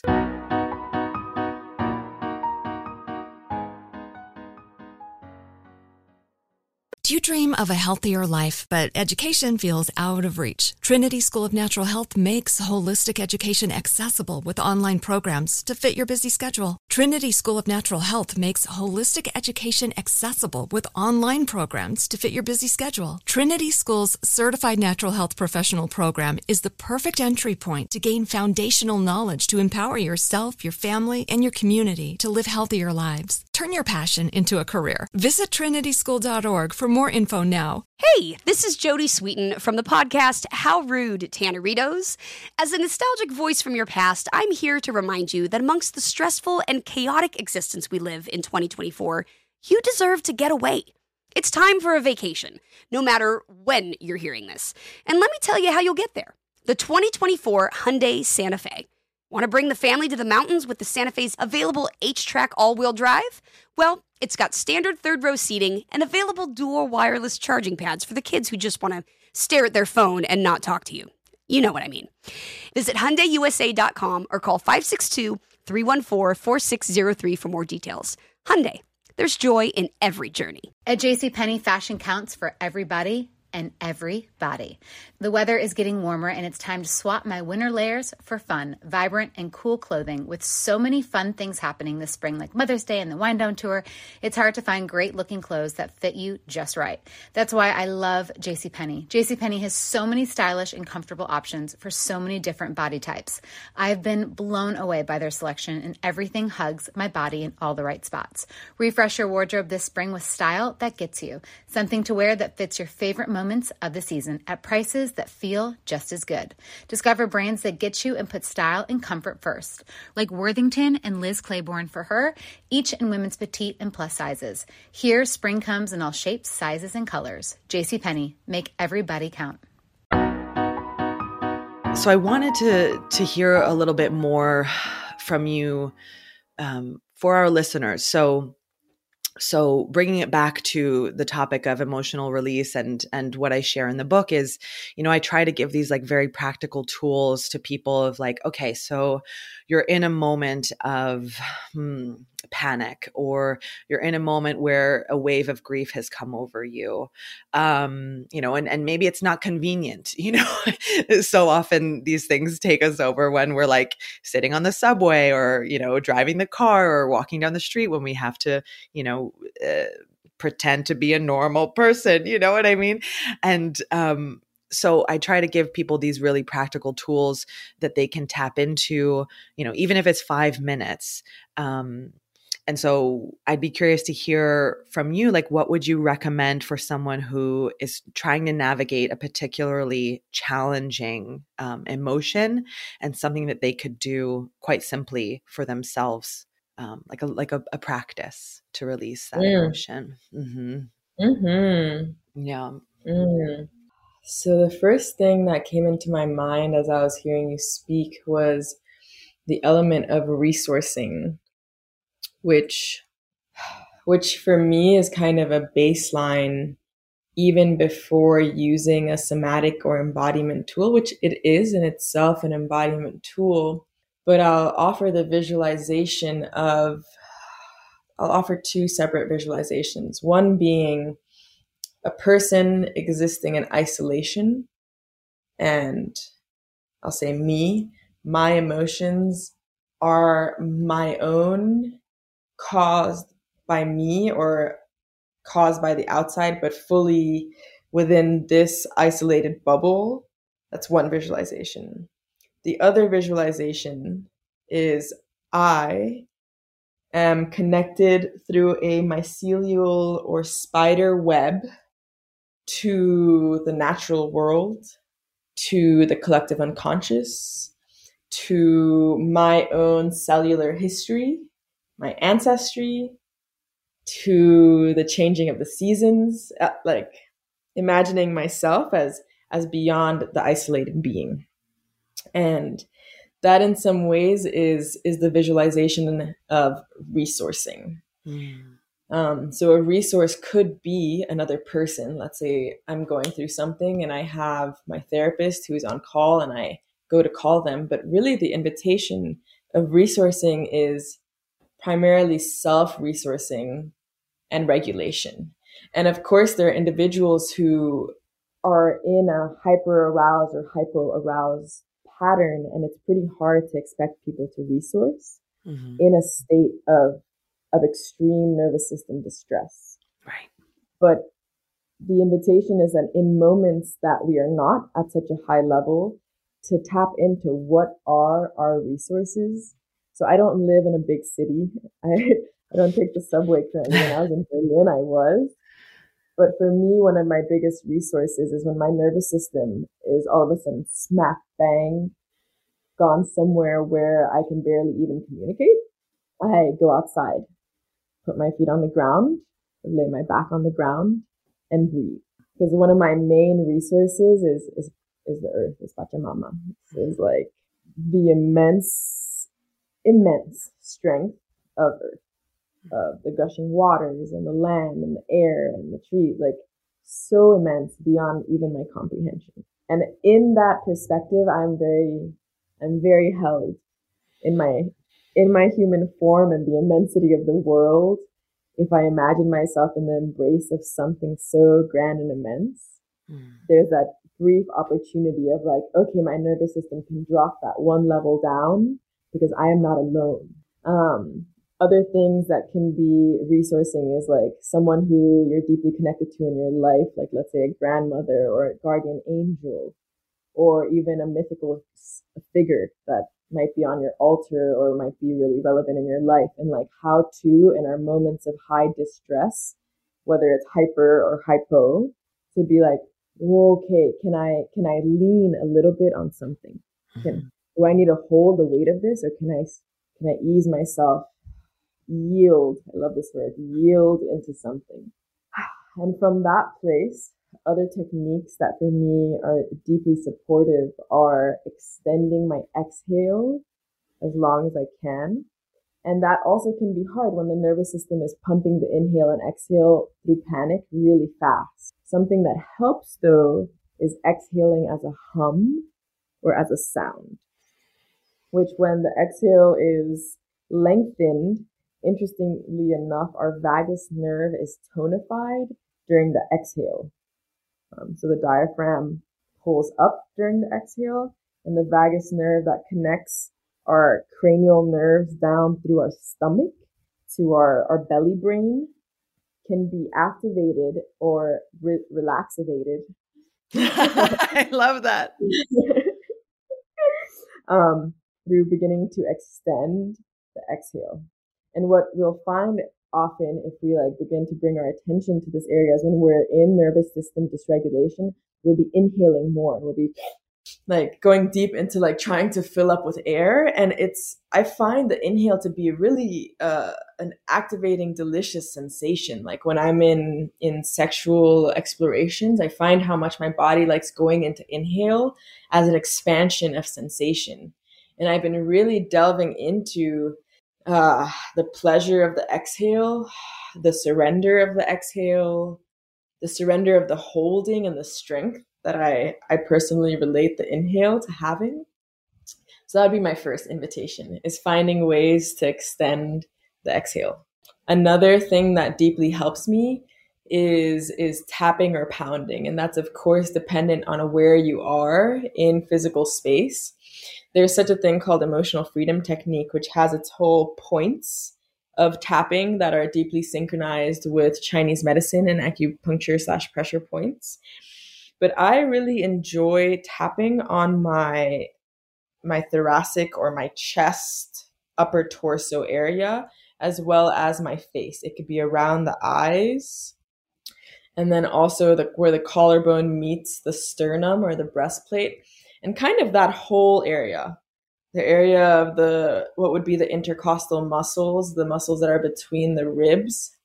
Do you dream of a healthier life, but education feels out of reach? Trinity School of Natural Health makes holistic education accessible with online programs to fit your busy schedule. Trinity School of Natural Health makes holistic education accessible with online programs to fit your busy schedule. Trinity School's Certified Natural Health Professional Program is the perfect entry point to gain foundational knowledge to empower yourself, your family, and your community to live healthier lives. Turn your passion into a career. Visit trinityschool.org for more info now. Hey, this is Jodie Sweetin from the podcast How Rude, Tanneritos. As a nostalgic voice from your past, I'm here to remind you that amongst the stressful and chaotic existence we live in 2024, you deserve to get away. It's time for a vacation, no matter when you're hearing this. And let me tell you how you'll get there. The 2024 Hyundai Santa Fe. Want to bring the family to the mountains with the Santa Fe's available H-Track all-wheel drive? Well, it's got standard third-row seating and available dual wireless charging pads for the kids who just want to stare at their phone and not talk to you. You know what I mean. Visit HyundaiUSA.com or call 562-314-4603 for more details. Hyundai, there's joy in every journey. At JCPenney, fashion counts for everybody and everybody. The weather is getting warmer and it's time to swap my winter layers for fun, vibrant, and cool clothing. With so many fun things happening this spring, like Mother's Day and the Wind Down Tour, it's hard to find great looking clothes that fit you just right. That's why I love JCPenney. JCPenney has so many stylish and comfortable options for so many different body types. I've been blown away by their selection, and everything hugs my body in all the right spots. Refresh your wardrobe this spring with style that gets you. Something to wear that fits your favorite moments of the season at prices that feel just as good. Discover brands that get you and put style and comfort first, like Worthington and Liz Claiborne for her, each in women's petite and plus sizes. Here, spring comes in all shapes, sizes, and colors. JCPenney, make everybody count. So I wanted to hear a little bit more from you for our listeners. So bringing it back to the topic of emotional release and what I share in the book is, I try to give these like very practical tools to people of like, okay, so you're in a moment of panic, or you're in a moment where a wave of grief has come over you, and maybe it's not convenient, so often these things take us over when we're like sitting on the subway or, driving the car or walking down the street when we have to, pretend to be a normal person, you know what I mean? And, so I try to give people these really practical tools that they can tap into, even if it's 5 minutes. And so I'd be curious to hear from you, like, what would you recommend for someone who is trying to navigate a particularly challenging emotion, and something that they could do quite simply for themselves, like a practice to release that emotion. Yeah. So the first thing that came into my mind as I was hearing you speak was the element of resourcing, which for me is kind of a baseline even before using a somatic or embodiment tool, which it is in itself an embodiment tool. But I'll offer two separate visualizations. One being a person existing in isolation, and I'll say my emotions are my own, caused by me or caused by the outside, but fully within this isolated bubble. That's one visualization. The other visualization is I am connected through a mycelial or spider web to the natural world, to the collective unconscious, to my own cellular history, my ancestry, to the changing of the seasons, like imagining myself as beyond the isolated being. And that in some ways is the visualization of resourcing. So a resource could be another person. Let's say I'm going through something and I have my therapist who's on call and I go to call them. But really the invitation of resourcing is primarily self-resourcing and regulation. And of course, there are individuals who are in a hyper-aroused or hypo-aroused pattern, and it's pretty hard to expect people to resource in a state of extreme nervous system distress. Right. But the invitation is that in moments that we are not at such a high level, to tap into what are our resources. So I don't live in a big city. I don't take the subway currently. When I was in Berlin, I was. But for me, one of my biggest resources is when my nervous system is all of a sudden smack bang gone somewhere where I can barely even communicate. I go outside, put my feet on the ground, lay my back on the ground, and breathe. Because one of my main resources is the earth, is Pachamama. It's like the immense strength of earth, of the gushing waters and the land and the air and the trees, like so immense beyond even my comprehension. And in that perspective, I'm very held in my human form and the immensity of the world. If I imagine myself in the embrace of something so grand and immense, there's that brief opportunity of like, okay, my nervous system can drop that one level down because I am not alone. Other things that can be resourcing is like someone who you're deeply connected to in your life, like let's say a grandmother or a guardian angel, or even a mythical figure that might be on your altar or might be really relevant in your life, and like how to, in our moments of high distress, whether it's hyper or hypo, to be like, whoa, okay, can I lean a little bit on something? Do I need to hold the weight of this, or can I ease myself, yield? I love this word, yield into something. And from that place, other techniques that for me are deeply supportive are extending my exhale as long as I can. And that also can be hard when the nervous system is pumping the inhale and exhale through panic really fast. Something that helps though is exhaling as a hum or as a sound, which when the exhale is lengthened, interestingly enough, our vagus nerve is tonified during the exhale. So the diaphragm pulls up during the exhale, and the vagus nerve that connects our cranial nerves down through our stomach to our belly brain can be activated or relaxated. I love that. Through beginning to extend the exhale. And what we'll find often if we like begin to bring our attention to this area is when we're in nervous system dysregulation, we'll be inhaling more. We'll be like going deep into like trying to fill up with air. And I find the inhale to be really an activating, delicious sensation. Like when I'm in sexual explorations, I find how much my body likes going into inhale as an expansion of sensation. And I've been really delving into the pleasure of the exhale, the surrender of the exhale, the surrender of the holding and the strength that I personally relate the inhale to having. So that would be my first invitation, is finding ways to extend the exhale. Another thing that deeply helps me is tapping or pounding. And that's of course dependent on where you are in physical space. There's such a thing called emotional freedom technique, which has its whole points of tapping that are deeply synchronized with Chinese medicine and acupuncture / pressure points. But I really enjoy tapping on my thoracic or my chest, upper torso area, as well as my face. It could be around the eyes, and then also where the collarbone meets the sternum or the breastplate. And kind of that whole area, the area of what would be the intercostal muscles, the muscles that are between the ribs.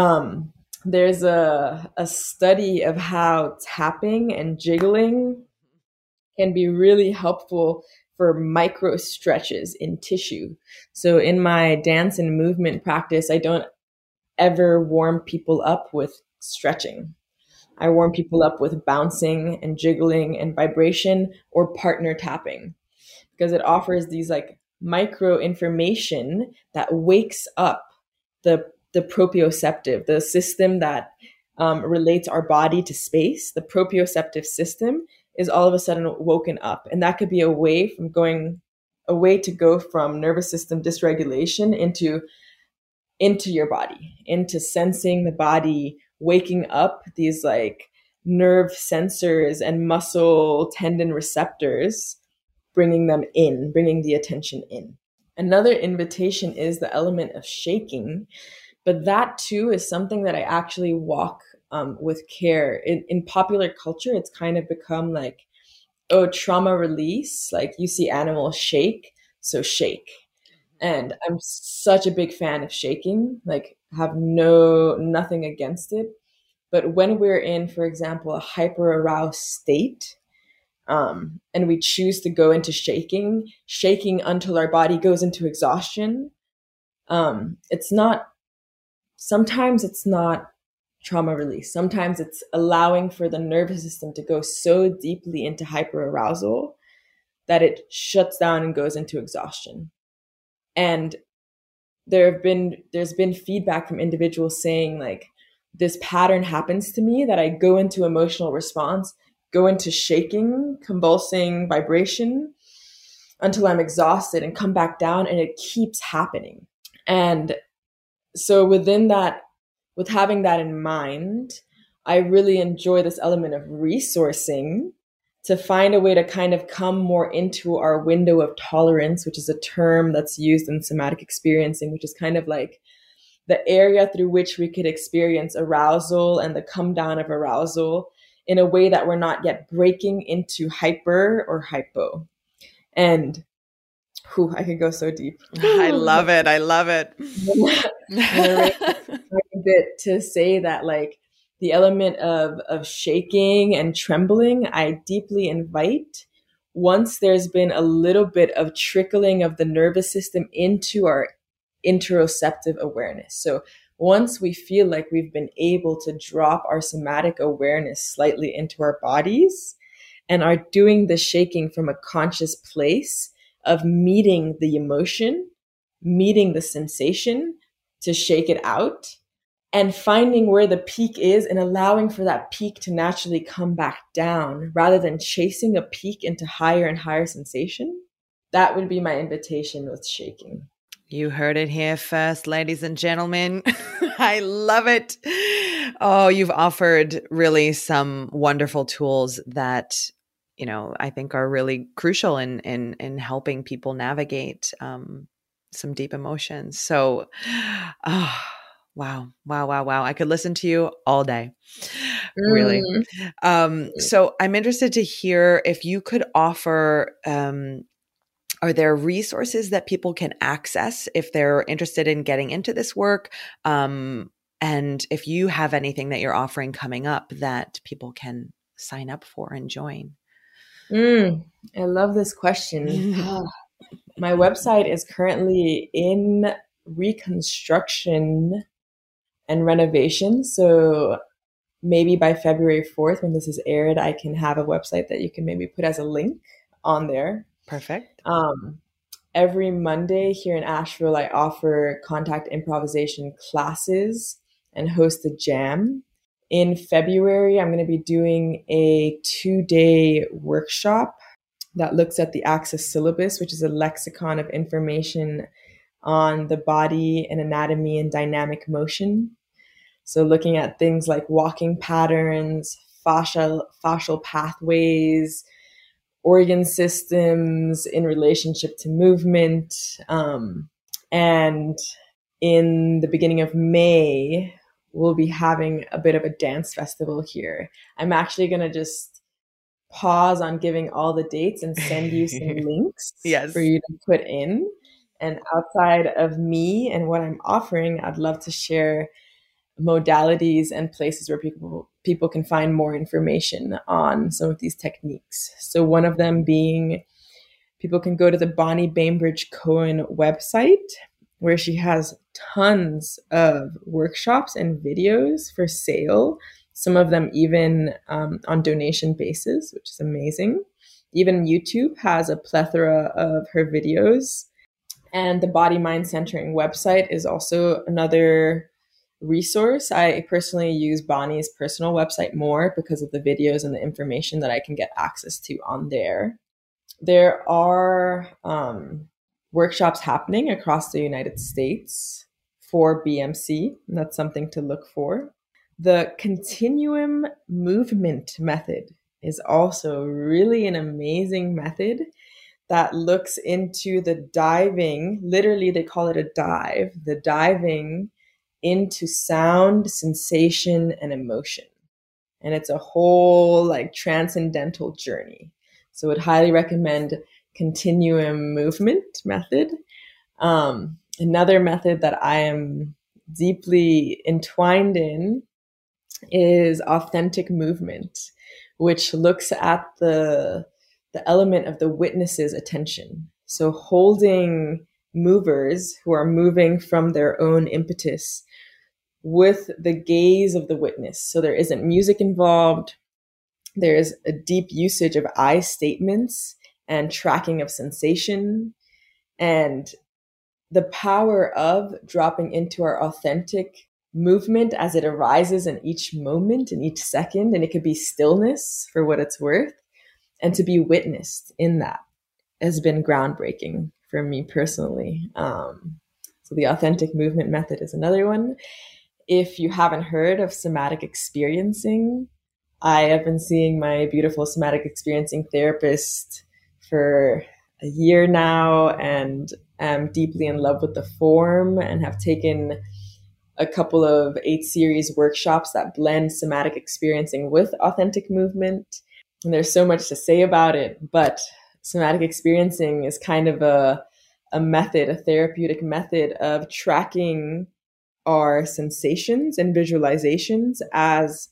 There's a study of how tapping and jiggling can be really helpful for micro stretches in tissue. So in my dance and movement practice, I don't ever warm people up with stretching. I warm people up with bouncing and jiggling and vibration or partner tapping, because it offers these like micro information that wakes up the proprioceptive, the system that relates our body to space. The proprioceptive system is all of a sudden woken up, and that could be a way to go from nervous system dysregulation into your body, into sensing the body, waking up these like nerve sensors and muscle tendon receptors, bringing the attention in. Another invitation is the element of shaking, but that too is something that I actually walk with care. In popular culture, it's kind of become like, oh, trauma release, like you see animals shake, so shake. And I'm such a big fan of shaking, like have nothing against it. But when we're in, for example, a hyper aroused state, and we choose to go into shaking until our body goes into exhaustion, sometimes it's not trauma release. Sometimes it's allowing for the nervous system to go so deeply into hyperarousal that it shuts down and goes into exhaustion. And there's been feedback from individuals saying like, this pattern happens to me, that I go into emotional response, go into shaking, convulsing vibration until I'm exhausted and come back down, and it keeps happening. And so within that, with having that in mind, I really enjoy this element of resourcing to find a way to kind of come more into our window of tolerance, which is a term that's used in somatic experiencing, which is kind of like the area through which we could experience arousal and the come down of arousal in a way that we're not yet breaking into hyper or hypo. And I could go so deep. I love it. I love it. A bit to say that like the element of shaking and trembling, I deeply invite once there's been a little bit of trickling of the nervous system into our interoceptive awareness. So once we feel like we've been able to drop our somatic awareness slightly into our bodies and are doing the shaking from a conscious place of meeting the emotion, meeting the sensation to shake it out, and finding where the peak is and allowing for that peak to naturally come back down rather than chasing a peak into higher and higher sensation. That would be my invitation with shaking. You heard it here first, ladies and gentlemen. I love it. Oh, you've offered really some wonderful tools that, you know, I think are really crucial in helping people navigate some deep emotions. So, wow. I could listen to you all day. Really. So I'm interested to hear if you could offer, are there resources that people can access if they're interested in getting into this work? And if you have anything that you're offering coming up that people can sign up for and join? I love this question. My website is currently in reconstruction and renovation. So maybe by February 4th, when this is aired, I can have a website that you can maybe put as a link on there. Perfect. Every Monday here in Asheville, I offer contact improvisation classes and host a jam. In February, I'm going to be doing a 2-day workshop that looks at the Access syllabus, which is a lexicon of information on the body and anatomy and dynamic motion. So looking at things like walking patterns, fascial pathways, organ systems in relationship to movement. And in the beginning of May, we'll be having a bit of a dance festival here. I'm actually going to just pause on giving all the dates and send you some links for you to put in. And outside of me and what I'm offering, I'd love to share modalities and places where people can find more information on some of these techniques. So one of them being, people can go to the Bonnie Bainbridge Cohen website, where she has tons of workshops and videos for sale, some of them even on donation basis, which is amazing. Even YouTube has a plethora of her videos. And the Body Mind Centering website is also another resource. I personally use Bonnie's personal website more because of the videos and the information that I can get access to on there. There are workshops happening across the United States for BMC, and that's something to look for. The continuum movement method is also really an amazing method that looks into the diving, literally they call it a dive, the diving into sound, sensation, and emotion. And it's a whole like transcendental journey. So I would highly recommend continuum movement method. Another method that I am deeply entwined in is authentic movement, which looks at the element of the witness's attention. So holding movers who are moving from their own impetus with the gaze of the witness. So there isn't music involved. There's a deep usage of I statements and tracking of sensation, and the power of dropping into our authentic movement as it arises in each moment, in each second. And it could be stillness for what it's worth. And to be witnessed in that has been groundbreaking for me personally. So the authentic movement method is another one. If you haven't heard of somatic experiencing, I have been seeing my beautiful somatic experiencing therapist for a year now, and am deeply in love with the form and have taken a couple of 8 series workshops that blend somatic experiencing with authentic movement. And there's so much to say about it, but somatic experiencing is kind of a method, a therapeutic method of tracking our sensations and visualizations as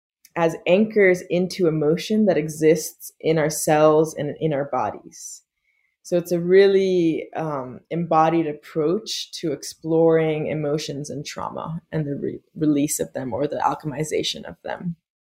anchors into emotion that exists in our cells and in our bodies. So it's a really embodied approach to exploring emotions and trauma and the release of them, or the alchemization of them.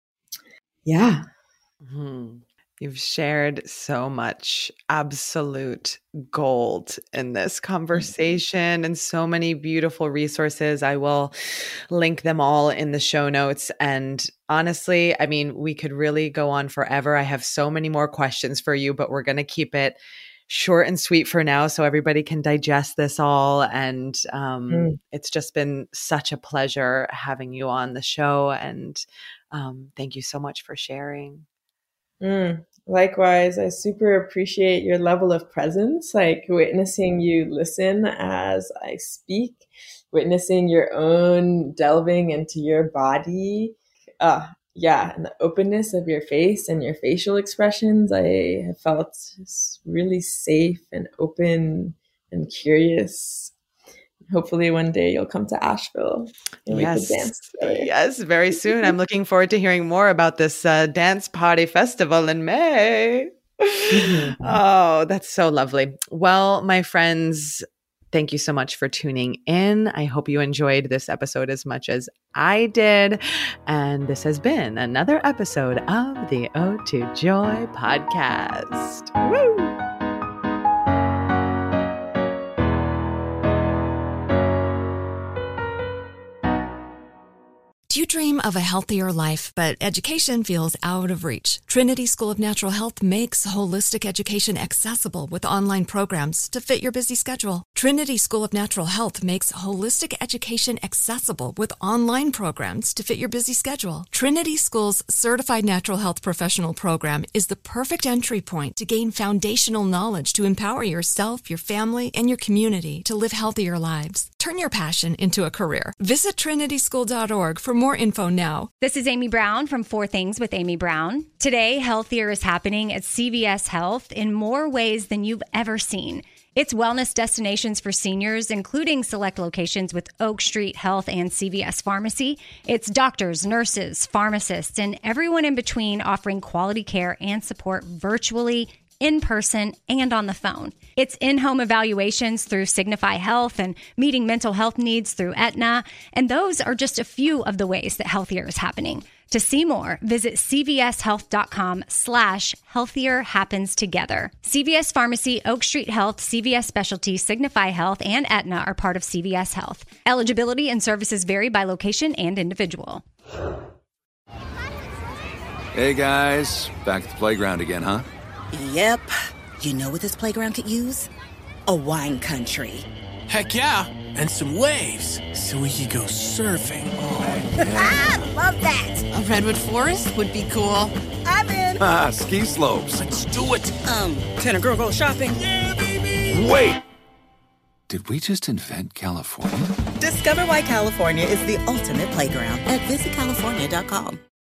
Yeah. Mm-hmm. You've shared so much absolute gold in this conversation and so many beautiful resources. I will link them all in the show notes. And honestly, I mean, we could really go on forever. I have so many more questions for you, but we're going to keep it short and sweet for now so everybody can digest this all. And it's just been such a pleasure having you on the show. And thank you so much for sharing. Likewise, I super appreciate your level of presence, like witnessing you listen as I speak, witnessing your own delving into your body. And the openness of your face and your facial expressions. I have felt really safe and open and curious. Hopefully one day you'll come to Asheville and we can dance together. Yes, very soon. I'm looking forward to hearing more about this dance party festival in May. Oh, that's so lovely. Well, my friends, thank you so much for tuning in. I hope you enjoyed this episode as much as I did. And this has been another episode of the Ode to Joy podcast. Woo! Do you dream of a healthier life, but education feels out of reach? Trinity School of Natural Health makes holistic education accessible with online programs to fit your busy schedule. Trinity School of Natural Health makes holistic education accessible with online programs to fit your busy schedule. Trinity School's Certified Natural Health Professional Program is the perfect entry point to gain foundational knowledge to empower yourself, your family, and your community to live healthier lives. Turn your passion into a career. Visit trinityschool.org for more info now. This is Amy Brown from 4 Things with Amy Brown. Today, healthier is happening at CVS Health in more ways than you've ever seen. It's wellness destinations for seniors, including select locations with Oak Street Health and CVS Pharmacy. It's doctors, nurses, pharmacists, and everyone in between offering quality care and support virtually, in person, and on the phone. It's in-home evaluations through Signify Health and meeting mental health needs through Aetna. And those are just a few of the ways that healthier is happening. To see more, visit cvshealth.com/healthier happens together. CVS Pharmacy, Oak Street Health, CVS Specialty, Signify Health, and Aetna are part of CVS Health. Eligibility and services vary by location and individual. Hey guys, back at the playground again, huh? Yep. You know what this playground could use? A wine country. Heck yeah, and some waves so we could go surfing. Oh, yeah. Ah, love that. A redwood forest would be cool. I'm in. Ski slopes. Let's do it. Can a girl go shopping? Yeah, baby. Wait! Did we just invent California? Discover why California is the ultimate playground at visitcalifornia.com.